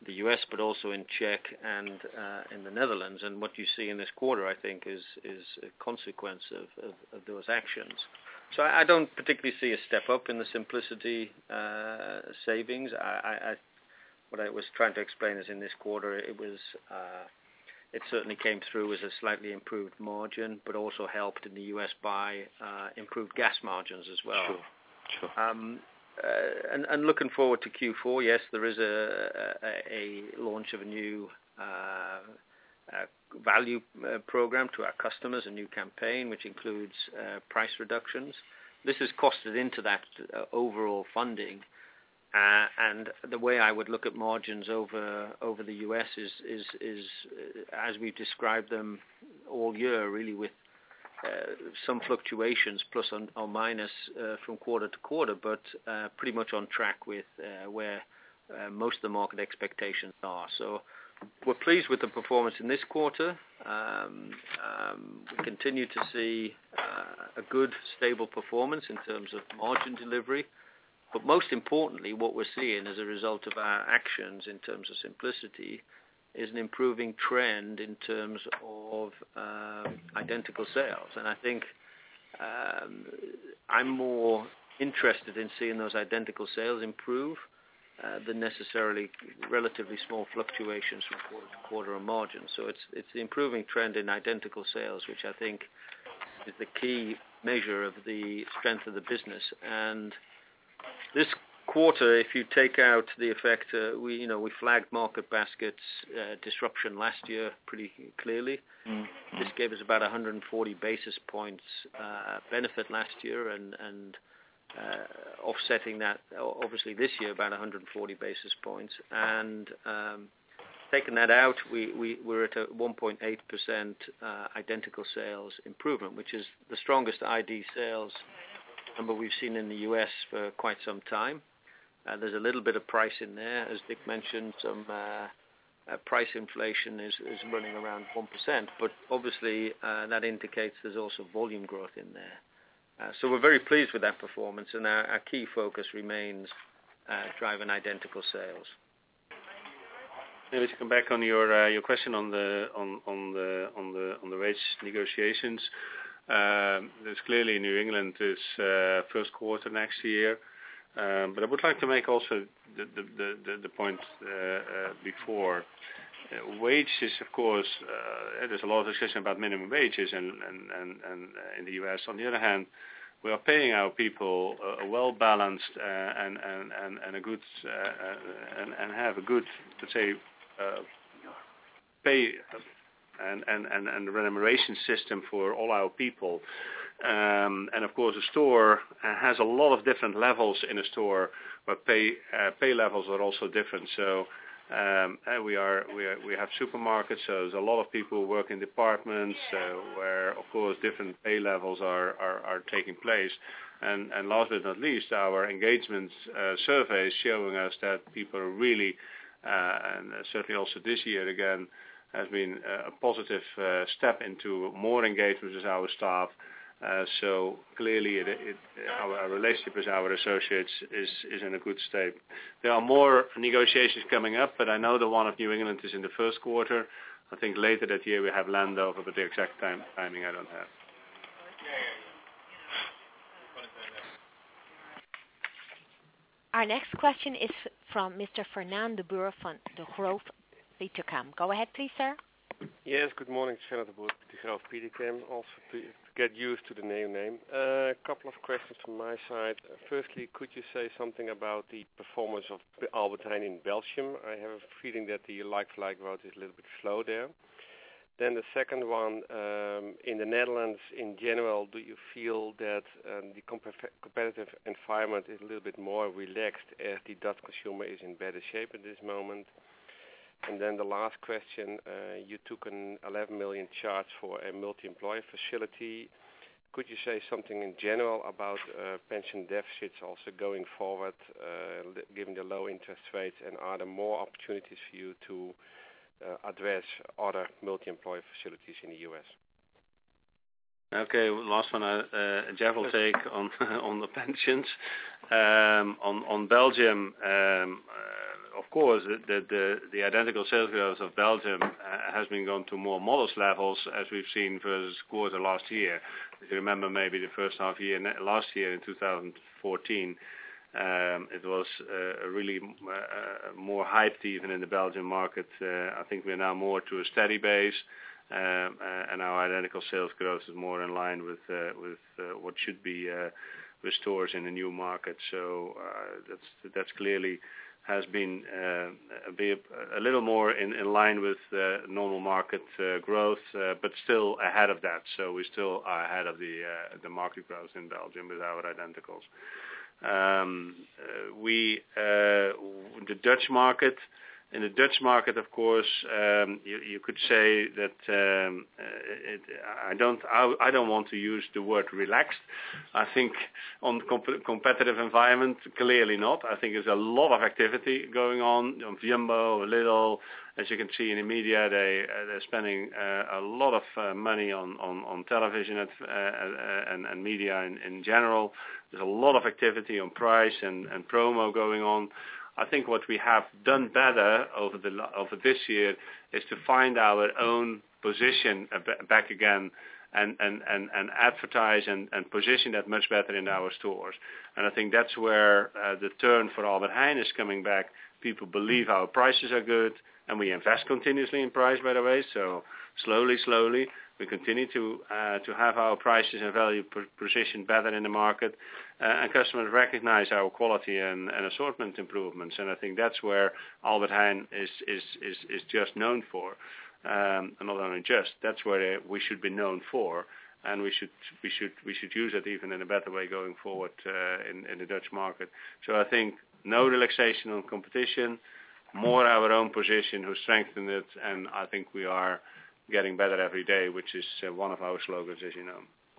the US, but also in Czech and in the Netherlands. And what you see in this quarter, I think, is a consequence of those actions. So I don't particularly see a step up in the Simplicity savings. What I was trying to explain is in this quarter, it certainly came through as a slightly improved margin, but also helped in the US by improved gas margins as well. Sure. And looking forward to Q4, yes, there is a launch of a new value program to our customers, a new campaign which includes price reductions. This is costed into that overall funding. And the way I would look at margins over the US is as we've described them all year, really with some fluctuations plus or minus from quarter to quarter, but pretty much on track with where most of the market expectations are. So we're pleased with the performance in this quarter. We continue to see a good, stable performance in terms of margin delivery. But most importantly, what we're seeing as a result of our actions in terms of Simplicity is an improving trend in terms of identical sales. And I think I'm more interested in seeing those identical sales improve than necessarily relatively small fluctuations from quarter to quarter on margin. So it's the improving trend in identical sales, which I think is the key measure of the strength of the business. And this quarter, if you take out the effect, we flagged market baskets disruption last year pretty clearly. Mm-hmm. This gave us about 140 basis points benefit last year, and offsetting that, obviously this year about 140 basis points. And taking that out, we're at a 1.8% identical sales improvement, which is the strongest ID sales number we've seen in the US for quite some time. There's a little bit of price in there, as Dick mentioned. Some price inflation is running around 1%, but obviously that indicates there's also volume growth in there. So we're very pleased with that performance, and our key focus remains driving identical sales. Maybe to come back on your question on the wage negotiations. There's clearly New England is first quarter next year, but I would like to make also the point before. Wage is, of course, there's a lot of discussion about minimum wages and in the US. On the other hand, we are paying our people a well balanced and a good and have a good, let's say, pay and remuneration system for all our people. And of course, a store has a lot of different levels in a store, but pay levels are also different. So we have supermarkets, so there's a lot of people who work in departments where, of course, different pay levels are taking place. And last but not least, our engagement survey is showing us that people are really, and certainly also this year again, has been a positive step into more engagement with our staff. So clearly our relationship with our associates is in a good state. There are more negotiations coming up, but I know the one of New England is in the first quarter. I think later that year we have Landover, but the exact timing I don't have. Our next question is from Mr. Fernand de Boer from Degroof Petercam. Go ahead, please, sir. Yes, good morning, Fernand de Boer, Degroof Petercam. Also to get used to the new name. A couple of questions from my side. Firstly, could you say something about the performance of Albert Heijn in Belgium? I have a feeling that the like-for-like growth is a little bit slow there. Then the second one, in the Netherlands in general, do you feel that the competitive environment is a little bit more relaxed as the Dutch consumer is in better shape at this moment? And then the last question, you took an 11 million charge for a multi-employer facility. Could you say something in general about pension deficits also going forward, given the low interest rates, and are there more opportunities for you to address other multi-employer facilities in the US? Okay, last one Jeff will take on the pensions. On Belgium, of course, the identical sales growth of Belgium has been going to more modest levels as we've seen versus quarter last year. If you remember, maybe the first half year last year in 2014, it was really more hyped even in the Belgian market. I think we're now more to a steady base, and our identical sales growth is more in line with what should be with stores in the new market. So that's clearly has been a little more in line with normal market growth, but still ahead of that. So we still are ahead of the market growth in Belgium with our identicals. The Dutch market. In the Dutch market, of course, you could say that I don't want to use the word relaxed. I think on competitive environment, clearly not. I think there's a lot of activity going on Jumbo, Lidl. As you can see in the media, they're spending a lot of money on television and media in general. There's a lot of activity on price and promo going on. I think what we have done better over this year is to find our own position back again and advertise and position that much better in our stores. And I think that's where the turn for Albert Heijn is coming back. People believe our prices are good, and we invest continuously in price, by the way. So slowly, we continue to have our prices and value position better in the market, and customers recognize our quality and assortment improvements. And I think that's where Albert Heijn is just known for, and not only just. That's where we should be known for, and we should use it even in a better way going forward in the Dutch market. So I think no relaxation on competition, more our own position who strengthen it, and I think we are getting better every day, which is one of our slogans, as you know.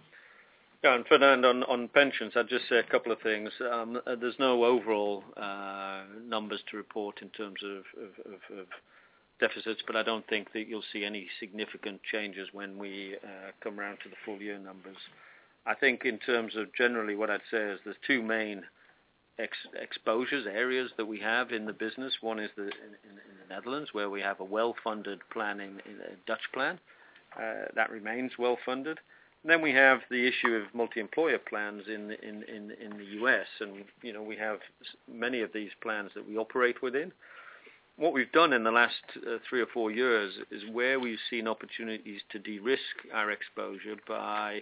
Yeah, and Fernand, on pensions, I'd just say a couple of things. There's no overall numbers to report in terms of deficits, but I don't think that you'll see any significant changes when we come around to the full year numbers. I think in terms of generally what I'd say is there's two main exposures, areas that we have in the business. One is in the Netherlands, where we have a well-funded plan in a Dutch plan. That remains well-funded. And then we have the issue of multi-employer plans in the US, and we have many of these plans that we operate within. What we've done in the last 3 or 4 years is where we've seen opportunities to de-risk our exposure by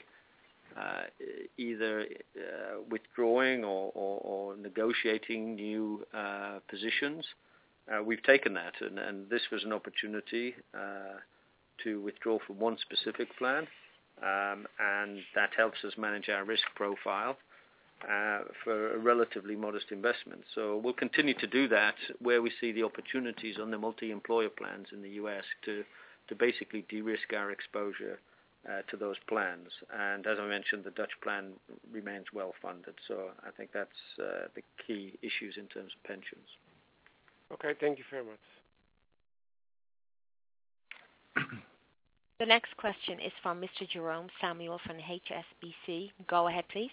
either withdrawing or negotiating new positions. We've taken that, and this was an opportunity to withdraw from one specific plan, and that helps us manage our risk profile for a relatively modest investment. So we'll continue to do that where we see the opportunities on the multi-employer plans in the US to basically de-risk our exposure to those plans. And as I mentioned, the Dutch plan remains well funded. So I think that's the key issues in terms of pensions. Okay, thank you very much. The next question is from Mr. Jerome Samuel from HSBC. Go ahead, please.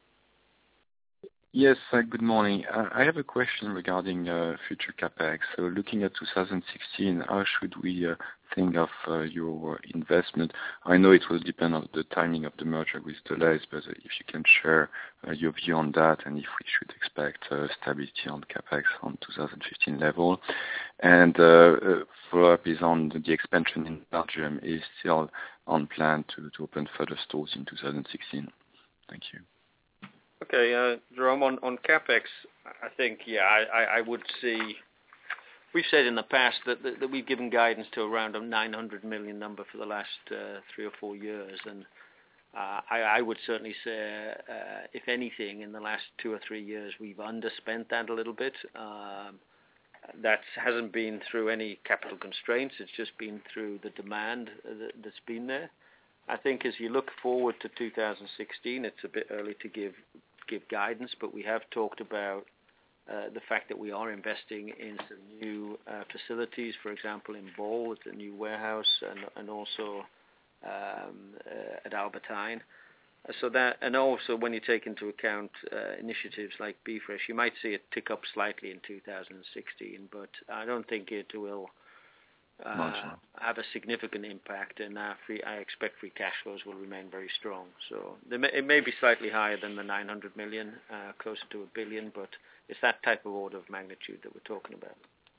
Yes, good morning. I have a question regarding future CapEx. So looking at 2016, how should we think of your investment? I know it will depend on the timing of the merger with Delhaize, but if you can share your view on that, and if we should expect stability on CapEx on 2015 level. And follow-up is on the expansion in Belgium is still on plan to open further stores in 2016. Thank you. Okay, Jerome, on CapEx, I think, I would see, we've said in the past that we've given guidance to around a 900 million number for the last 3 or 4 years, and I would certainly say, if anything, in the last 2 or 3 years, we've underspent that a little bit. That hasn't been through any capital constraints, it's just been through the demand that's been there. I think as you look forward to 2016, it's a bit early to give guidance, but we have talked about the fact that we are investing in some new facilities, for example, in Bol, it's a new warehouse, and also at Albert Heijn. So that, and also when you take into account initiatives like BeFresh, you might see it tick up slightly in 2016, but I don't think it will have a significant impact, and I expect free cash flows will remain very strong. So it may be slightly higher than the 900 million, closer to 1 billion, but it's that type of order of magnitude that we're talking about.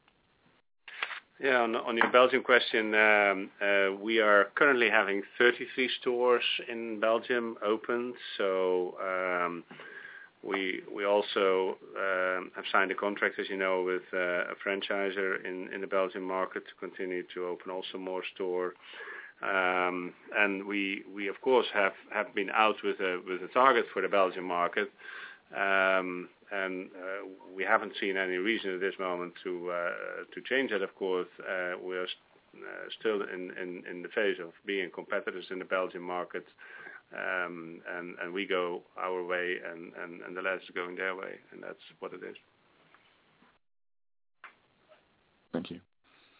Yeah, on your Belgium question, we are currently having 33 stores in Belgium open. So we also have signed a contract, as you know, with a franchisor in the Belgian market to continue to open also more stores. And we of course have been out with a target for the Belgian market. And we haven't seen any reason at this moment to change that. Of course, we are still in the phase of being competitors in the Belgian market, and we go our way, and the lads are going their way, and that's what it is. Thank you.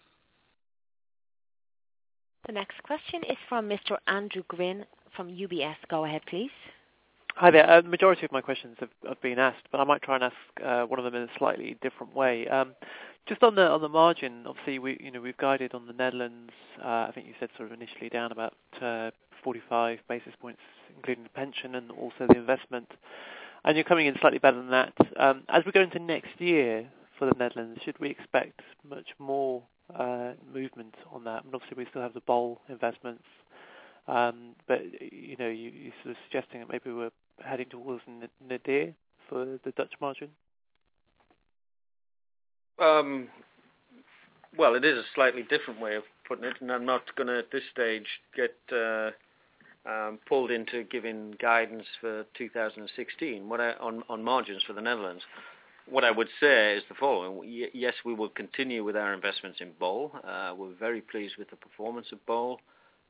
The next question is from Mr. Andrew Gwynn from UBS. Go ahead, please. Hi there. The majority of my questions have been asked, but I might try and ask one of them in a slightly different way. Just on the margin, obviously we've guided on the Netherlands. I think you said sort of initially down about 45 basis points, including the pension and also the investment. And you're coming in slightly better than that. As we go into next year for the Netherlands, should we expect much more movement on that? And obviously we still have the Bol investments. But you're sort of suggesting that maybe we're heading towards nadir for the Dutch margin? Well, it is a slightly different way of putting it, and I'm not going to at this stage get pulled into giving guidance for 2016 on margins for the Netherlands. What I would say is the following. Yes, we will continue with our investments in Bol. We're very pleased with the performance of Bol.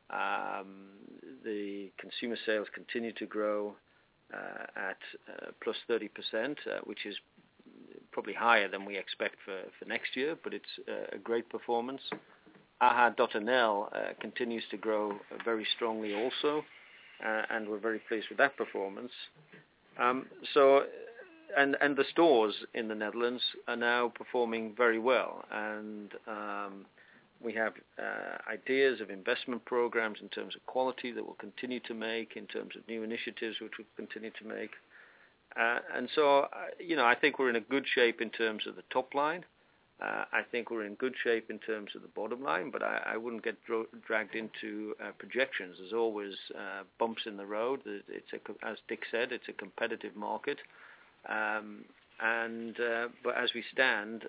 The consumer sales continue to grow at plus 30%, which is probably higher than we expect for next year, but it's a great performance. AH.nl continues to grow very strongly also, and we're very pleased with that performance. And the stores in the Netherlands are now performing very well, and we have ideas of investment programs in terms of quality that we'll continue to make, in terms of new initiatives which we'll continue to make. And so, I think we're in a good shape in terms of the top line. I think we're in good shape in terms of the bottom line, but I wouldn't get dragged into projections. There's always bumps in the road. As Dick said, it's a competitive market. But as we stand,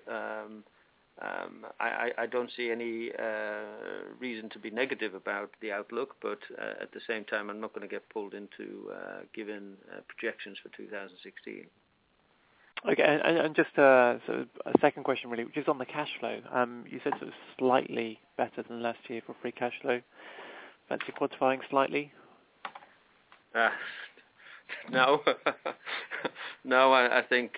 I don't see any reason to be negative about the outlook, but at the same time, I'm not going to get pulled into giving projections for 2016. Okay, and just sort of a second question, really, which is on the cash flow. You said sort of slightly better than last year for free cash flow. Fancy quantifying slightly? No, no. I think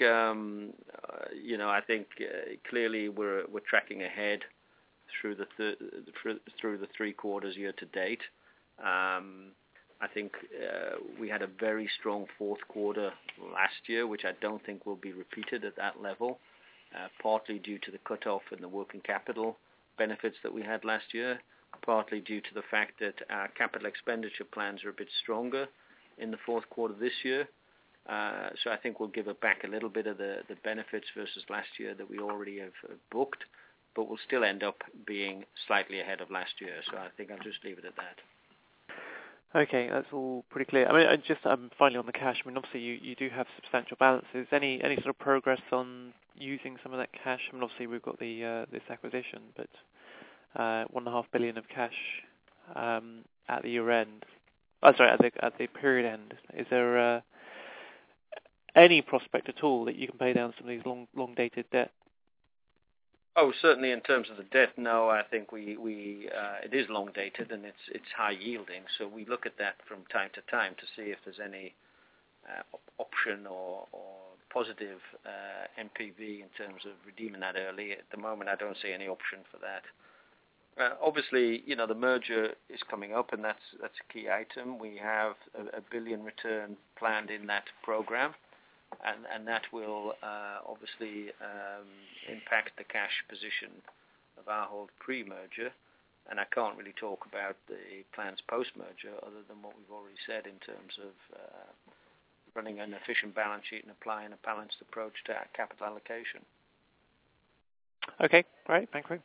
clearly we're tracking ahead through the 3 quarters year to date. I think we had a very strong fourth quarter last year, which I don't think will be repeated at that level, partly due to the cutoff and the working capital benefits that we had last year, partly due to the fact that our capital expenditure plans are a bit stronger in the fourth quarter this year. So I think we'll give it back a little bit of the benefits versus last year that we already have booked, but we'll still end up being slightly ahead of last year. So I think I'll just leave it at that. Okay, that's all pretty clear. I mean, just finally on the cash, I mean, obviously you do have substantial balances. Any sort of progress on using some of that cash? I mean, obviously we've got the this acquisition, but 1.5 billion of cash at the year end. At the period end. Is there any prospect at all that you can pay down some of these long dated debt? Oh, certainly in terms of the debt, no. I think it is long dated and it's high yielding. So we look at that from time to time to see if there's any option or positive NPV in terms of redeeming that early. At the moment, I don't see any option for that. Obviously, the merger is coming up, and that's a key item. We have a 1 billion return planned in that program, and that will obviously impact the cash position of Ahold pre-merger. And I can't really talk about the plans post-merger other than what we've already said in terms of running an efficient balance sheet and applying a balanced approach to capital allocation. Okay, great. Thank you.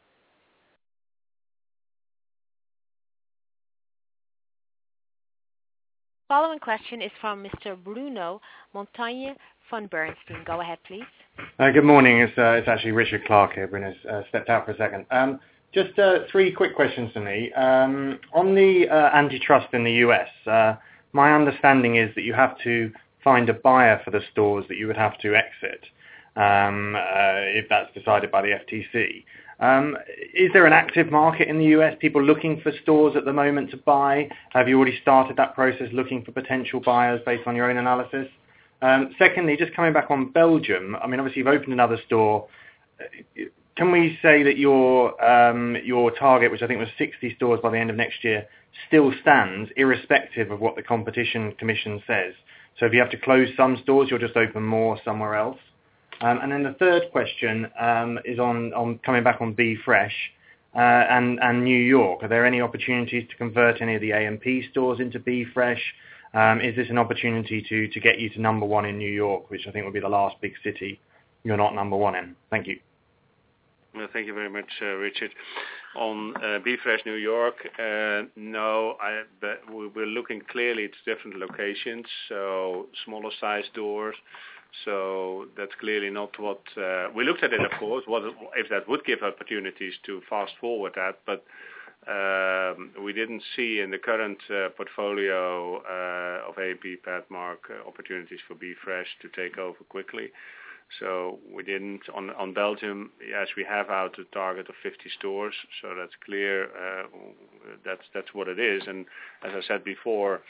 Following question is from Mr. Bruno Montagnier from Bernstein. Go ahead, please. Good morning. It's actually Richard Clark here. Bruno's stepped out for a second. Just 3 quick questions for me. On the antitrust in the US, my understanding is that you have to find a buyer for the stores that you would have to exit if that's decided by the FTC. Is there an active market in the US, people looking for stores at the moment to buy? Have you already started that process looking for potential buyers based on your own analysis? Secondly, just coming back on Belgium, I mean, obviously you've opened another store. Can we say that your target, which I think was 60 stores by the end of next year, still stands irrespective of what the Competition Commission says? So if you have to close some stores, you'll just open more somewhere else? And then the third question is on coming back on Be Fresh and New York. Are there any opportunities to convert any of the A&P stores into Be Fresh? Is this an opportunity to get you to number 1 in New York, which I think would be the last big city you're not number 1 in? Thank you. Well, thank you very much, Richard. On Be Fresh New York, no, but we're looking clearly at different locations, so smaller size stores. So that's clearly not what we looked at it, of course, if that would give opportunities to fast forward that, but we didn't see in the current portfolio of A&P Padmark opportunities for Be Fresh to take over quickly. So we didn't. On Belgium, yes, we have out a target of 50 stores, so that's clear. That's what it is. And as I said before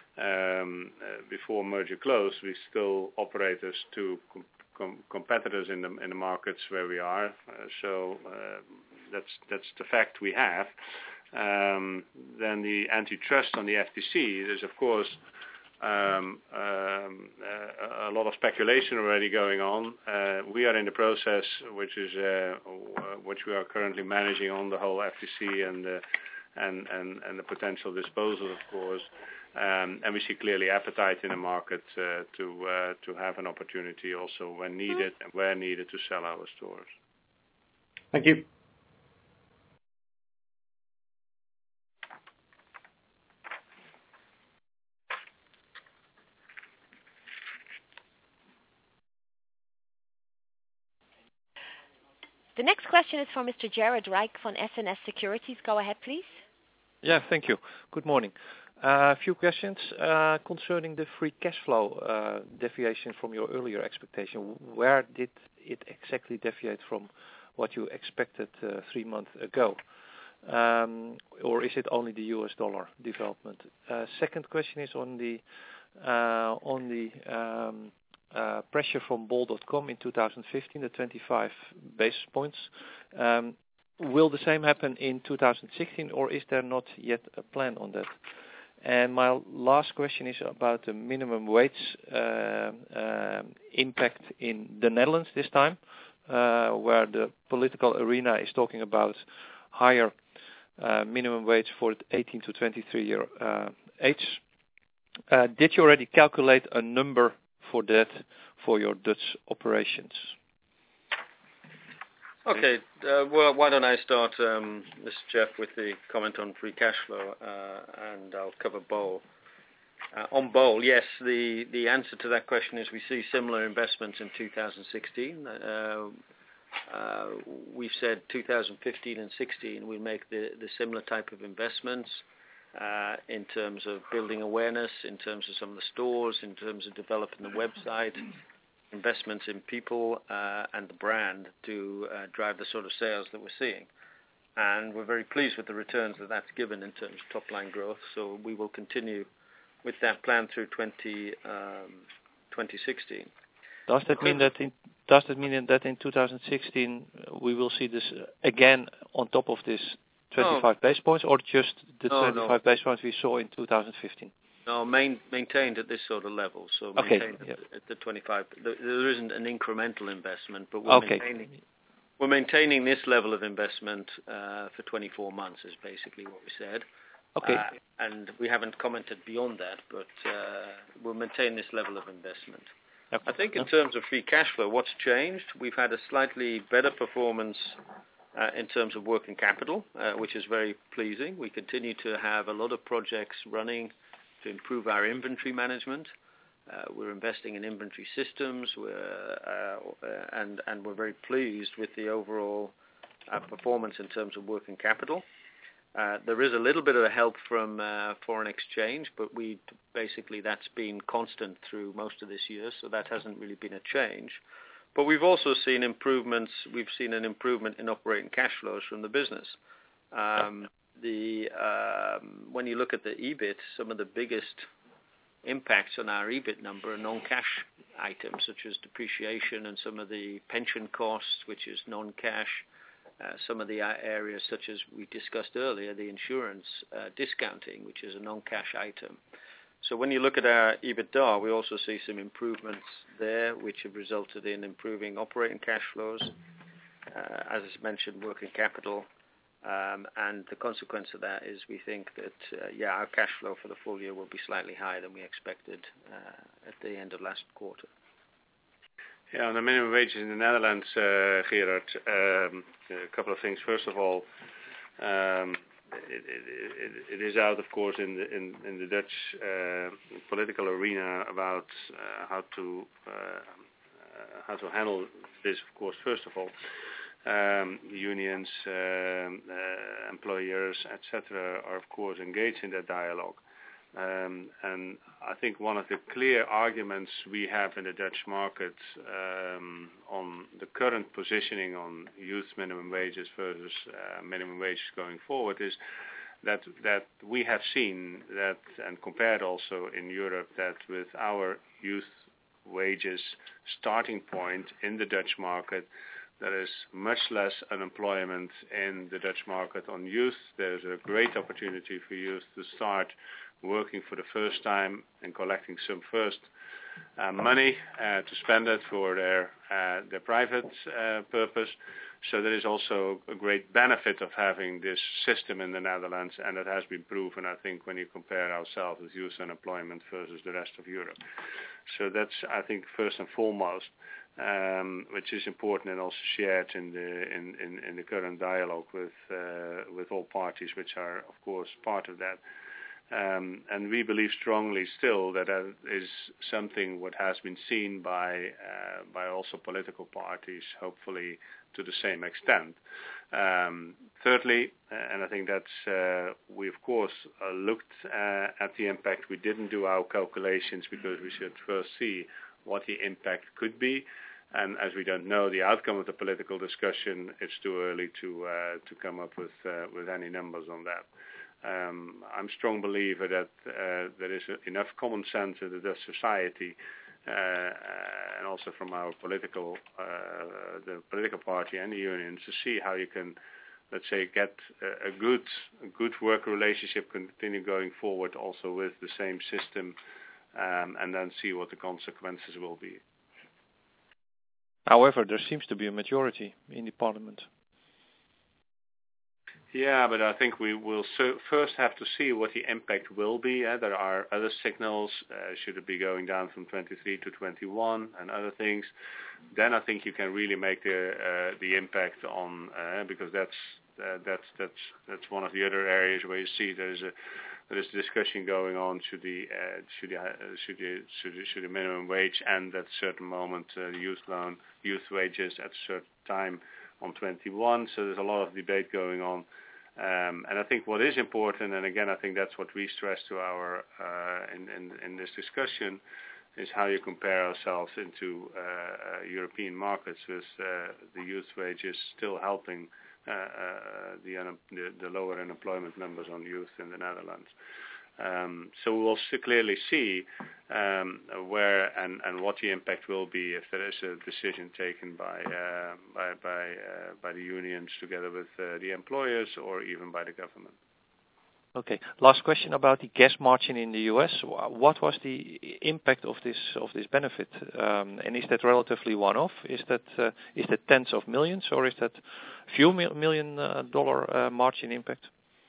merger close, we still operate as 2 competitors in the markets where we are. So that's the fact we have. Then the antitrust on the FTC, there's of course a lot of speculation already going on. We are in the process, which we are currently managing on the whole FTC and the potential disposal, of course. And we see clearly appetite in the market to have an opportunity also when needed and where needed to sell our stores. Thank you. The next question is from Mr. Jared Reich from SNS Securities. Go ahead, please. Yeah, thank you. Good morning. A few questions concerning the free cash flow deviation from your earlier expectation. Where did it exactly deviate from what you expected 3 months ago? Or is it only the US dollar development? Second question is on the pressure from bol.com in 2015, the 25 basis points. Will the same happen in 2016, or is there not yet a plan on that? And my last question is about the minimum wage impact in the Netherlands this time, where the political arena is talking about higher minimum wage for 18 to 23 year age. Did you already calculate a number for that for your Dutch operations? Okay, well, why don't I start, Mr. Jeff, with the comment on free cash flow, and I'll cover Bol. On Bol, yes, the answer to that question is we see similar investments in 2016. We've said 2015 and 16 we make the similar type of investments in terms of building awareness, in terms of some of the stores, in terms of developing the website, investments in people and the brand to drive the sort of sales that we're seeing. And we're very pleased with the returns that's given in terms of top line growth. So we will continue with that plan through 2016. Does that mean that in does that mean that in 2016 we will see this again on top of this 25 base points, or just the 25 base points we saw in 2015? No, maintained at this sort of level. So maintained at the 25. There isn't an incremental investment, but we're maintaining this level of investment for 24 months is basically what we said. Okay. And we haven't commented beyond that, but we'll maintain this level of investment. Okay. I think in terms of free cash flow, what's changed? We've had a slightly better performance in terms of working capital, which is very pleasing. We continue to have a lot of projects running to improve our inventory management. We're investing in inventory systems, and we're very pleased with the overall performance in terms of working capital. There is a little bit of a help from foreign exchange, but basically that's been constant through most of this year, so that hasn't really been a change. But we've also seen improvements. We've seen an improvement in operating cash flows from the business. When you look at the EBIT, some of the biggest impacts on our EBIT number are non-cash items such as depreciation and some of the pension costs, which is non-cash. Some of the areas such as we discussed earlier, the insurance discounting, which is a non-cash item. So when you look at our EBITDA, we also see some improvements there, which have resulted in improving operating cash flows. As I mentioned, working capital. And the consequence of that is we think that, our cash flow for the full year will be slightly higher than we expected at the end of last quarter. Yeah, on the minimum wages in the Netherlands, Gerard, a couple of things. First of all, it is out, of course, in the Dutch political arena about how to handle this. Of course, first of all, unions, employers, etc., are of course engaged in that dialogue. And I think one of the clear arguments we have in the Dutch market on the current positioning on youth minimum wages versus minimum wages going forward is that we have seen that, and compared also in Europe, that with our youth wages starting point in the Dutch market, there is much less unemployment in the Dutch market on youth. There's a great opportunity for youth to start working for the first time and collecting some first money to spend it for their private purpose. So there is also a great benefit of having this system in the Netherlands, and it has been proven, I think, when you compare ourselves with youth unemployment versus the rest of Europe. So that's, I think, first and foremost, which is important and also shared in the current dialogue with all parties, which are, of course, part of that. And we believe strongly still that is something what has been seen by also political parties, hopefully to the same extent. Thirdly, and I think that's we of course looked at the impact. We didn't do our calculations because we should first see what the impact could be. And as we don't know the outcome of the political discussion, it's too early to come up with any numbers on that. I'm a strong believer that there is enough common sense in the Dutch society and also from our political party and the unions to see how you can, let's say, get a good work relationship continue going forward also with the same system, and then see what the consequences will be. However, there seems to be a majority in the parliament. Yeah, but I think we will first have to see what the impact will be. There are other signals. Should it be going down from 23 to 21 and other things? Then I think you can really make the impact on because that's one of the other areas where you see there is discussion going on. Should the minimum wage end at a certain moment, the youth wages at a certain time on 21, so there's a lot of debate going on, and I think what is important, and again I think that's what we stress to our in this discussion, is how you compare ourselves into European markets with the youth wages still helping the lower unemployment numbers on youth in the Netherlands. So we will clearly see where and what the impact will be if there is a decision taken by the unions together with the employers or even by the government. Okay. Last question about the gas margin in the US. What was the impact of this benefit? And is that relatively one-off? Is that tens of millions, or is that few million dollar margin impact?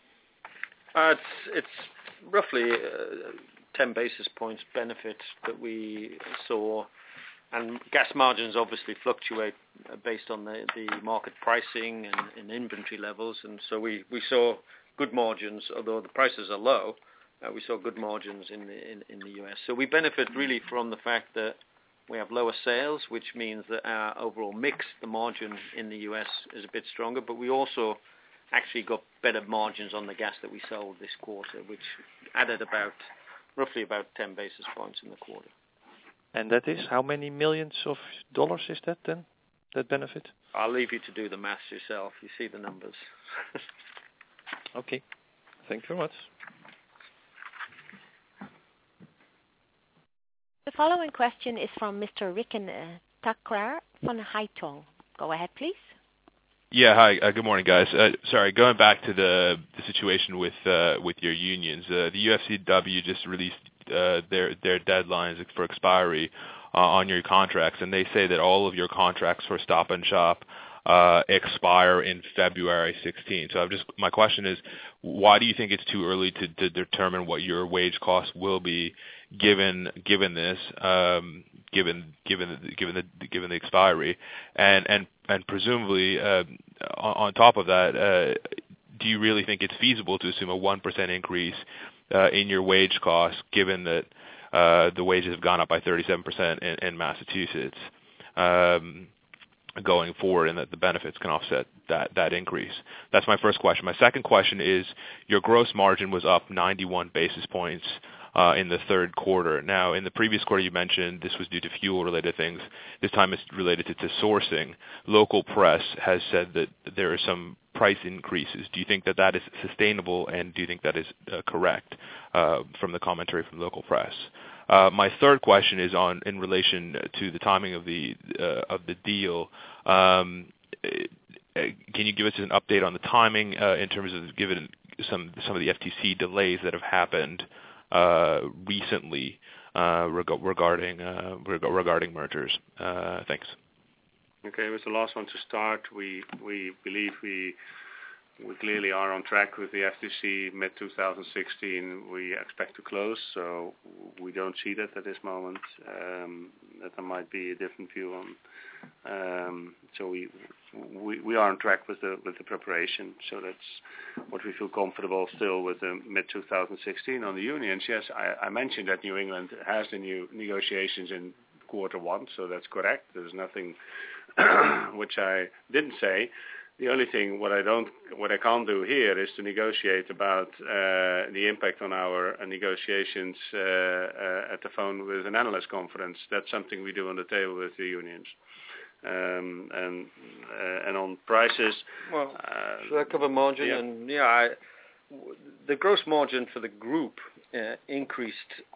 It's roughly 10 basis points benefit that we saw. And gas margins obviously fluctuate based on the market pricing and inventory levels. And so we saw good margins, although the prices are low. We saw good margins in the US. So we benefit really from the fact that we have lower sales, which means that our overall mix, the margin in the US is a bit stronger. But we also actually got better margins on the gas that we sold this quarter, which added roughly about 10 basis points in the quarter. And that is how many millions of dollars is that then, that benefit? I'll leave you to do the maths yourself. You see the numbers. Okay. Thank you very much. The following question is from Mr. Ricken Takrar from Haitong. Go ahead, please. Yeah, hi. Good morning, guys. Sorry, going back to the situation with your unions. The UFCW just released their deadlines for expiry on your contracts, and they say that all of your contracts for Stop and Shop expire in February 16. So my question is, why do you think it's too early to determine what your wage costs will be given this, given the expiry, and presumably on top of that, do you really think it's feasible to assume a 1% increase in your wage costs, given that the wages have gone up by 37% in Massachusetts going forward, and that the benefits can offset that increase? That's my first question. My second question is, your gross margin was up 91 basis points in the third quarter. Now, in the previous quarter, you mentioned this was due to fuel-related things. This time it's related to sourcing. Local press has said that there are some price increases. Do you think that is sustainable, and do you think that is correct from the commentary from local press? My third question is in relation to the timing of the deal. Can you give us an update on the timing in terms of given some of the FTC delays that have happened recently regarding mergers? Thanks. Okay, with the last one to start, we believe we clearly are on track with the FTC mid-2016. We expect to close, so we don't see that at this moment. That there might be a different view on. So we are on track with the preparation. So that's what we feel comfortable still with the mid-2016 on the unions. Yes, I mentioned that New England has the new negotiations in quarter one, so that's correct. There's nothing which I didn't say. The only thing what I can't do here is to negotiate about the impact on our negotiations at the phone with an analyst conference. That's something we do on the table with the unions. And on prices. Well, should I cover margin? Yeah. The gross margin for the group increased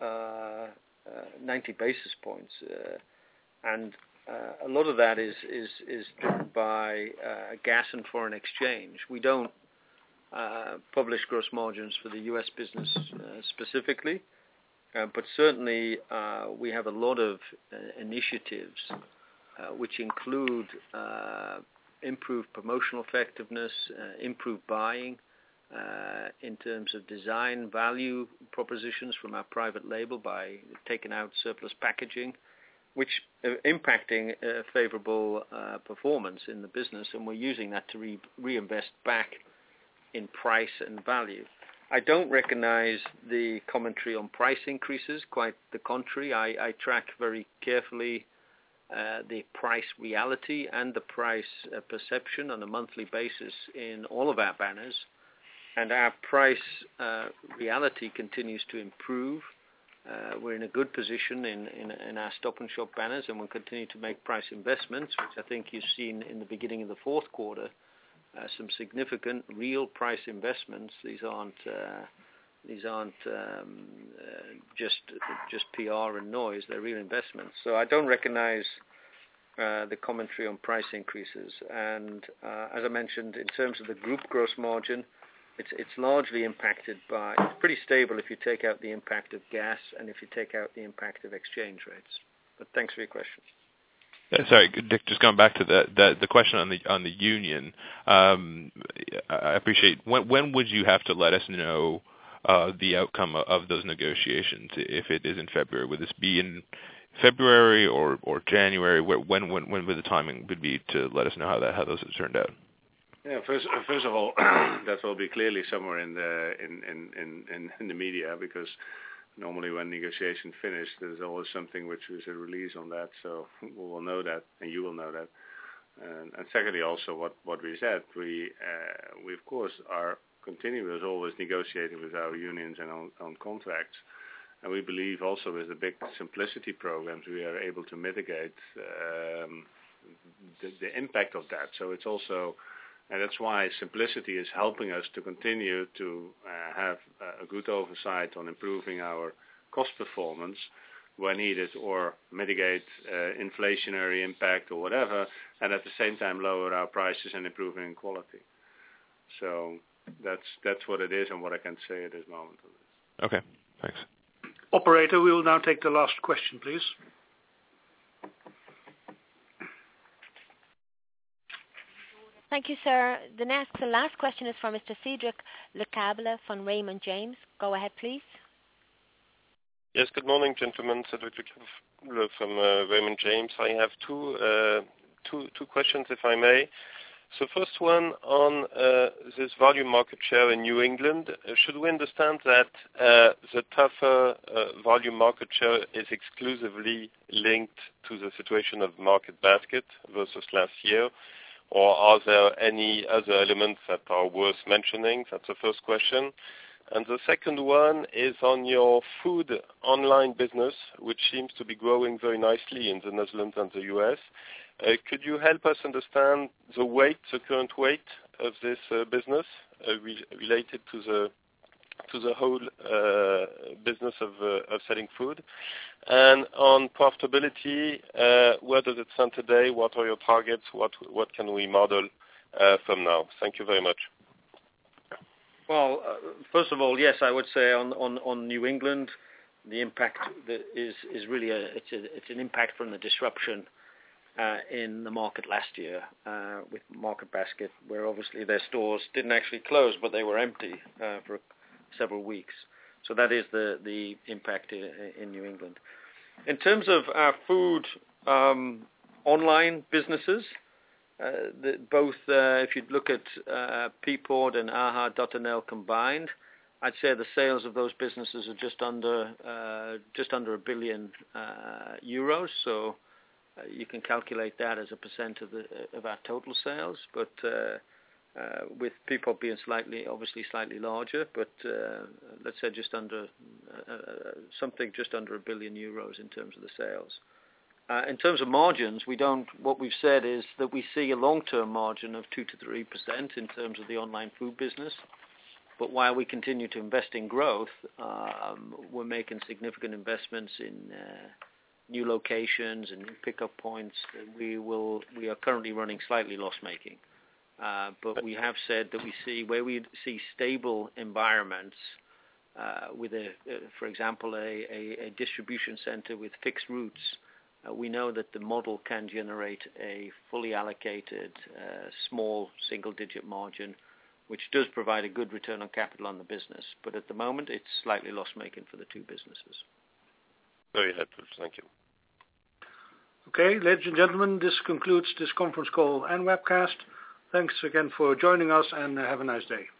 90 basis points, and a lot of that is driven by gas and foreign exchange. We don't publish gross margins for the U.S. business specifically, but certainly we have a lot of initiatives which include improved promotional effectiveness, improved buying in terms of design value propositions from our private label by taking out surplus packaging, which are impacting favorable performance in the business, and we're using that to reinvest back in price and value. I don't recognize the commentary on price increases, quite the contrary. I track very carefully the price reality and the price perception on a monthly basis in all of our banners, and our price reality continues to improve. We're in a good position in our Stop and Shop banners, and we'll continue to make price investments, which I think you've seen in the beginning of the fourth quarter, some significant real price investments. These aren't These aren't just PR and noise. They're real investments. So I don't recognize the commentary on price increases. And as I mentioned, in terms of the group gross margin, it's largely impacted by, it's pretty stable if you take out the impact of gas and if you take out the impact of exchange rates. But thanks for your question. Sorry, Dick, just going back to the question on the union. I appreciate, when would you have to let us know the outcome of those negotiations if it is in February? Would this be in February or January? When would the timing would be to let us know how those have turned out? Yeah, first of all, that will be clearly somewhere in the media, because normally when negotiations finish, there's always something which is a release on that. So we will know that, and you will know that. And secondly, also what we said, we of course are continuing as always negotiating with our unions and on contracts. And we believe also with the big simplicity programs, we are able to mitigate the impact of that. So it's also, and that's why simplicity is helping us to continue to have a good oversight on improving our cost performance where needed, or mitigate inflationary impact or whatever, and at the same time lower our prices and improving quality. So that's what it is and what I can say at this moment. Okay, thanks. Operator, we will now take the last question, please. Thank you, sir. The last question is from Mr. Cedric Lecable from Raymond James. Go ahead, please. Yes, good morning, gentlemen. Cedric Lecable from Raymond James. I have two questions, if I may. So first one on this volume market share in New England. Should we understand that the tougher volume market share is exclusively linked to the situation of market basket versus last year? Or are there any other elements that are worth mentioning? That's the first question. And the second one is on your food online business, which seems to be growing very nicely in the Netherlands and the US. Could you help us understand the current weight of this business related to the whole business of selling food? And on profitability, where does it stand today? What are your targets? What can we model from now? Thank you very much. Well, first of all, yes, I would say on New England, the impact is really it's an impact from the disruption in the market last year with Market Basket, where obviously their stores didn't actually close, but they were empty for several weeks. So that is the impact in New England. In terms of our food online businesses, both if you look at Peapod and AHA.nl combined, I'd say the sales of those businesses are just under €1 billion. So you can calculate that as a percent of our total sales, but with Peapod being obviously slightly larger, but let's say just under €1 billion in terms of the sales. In terms of margins, what we've said is that we see a long-term margin of 2 to 3% in terms of the online food business. But while we continue to invest in growth, we're making significant investments in new locations and new pickup points. We are currently running slightly loss-making. But we have said that where we see stable environments with for example, a distribution center with fixed routes, we know that the model can generate a fully allocated small single-digit margin, which does provide a good return on capital on the business. But at the moment, it's slightly loss-making for the two businesses. Very helpful. Thank you. Okay, ladies and gentlemen, this concludes this conference call and webcast. Thanks again for joining us, and have a nice day.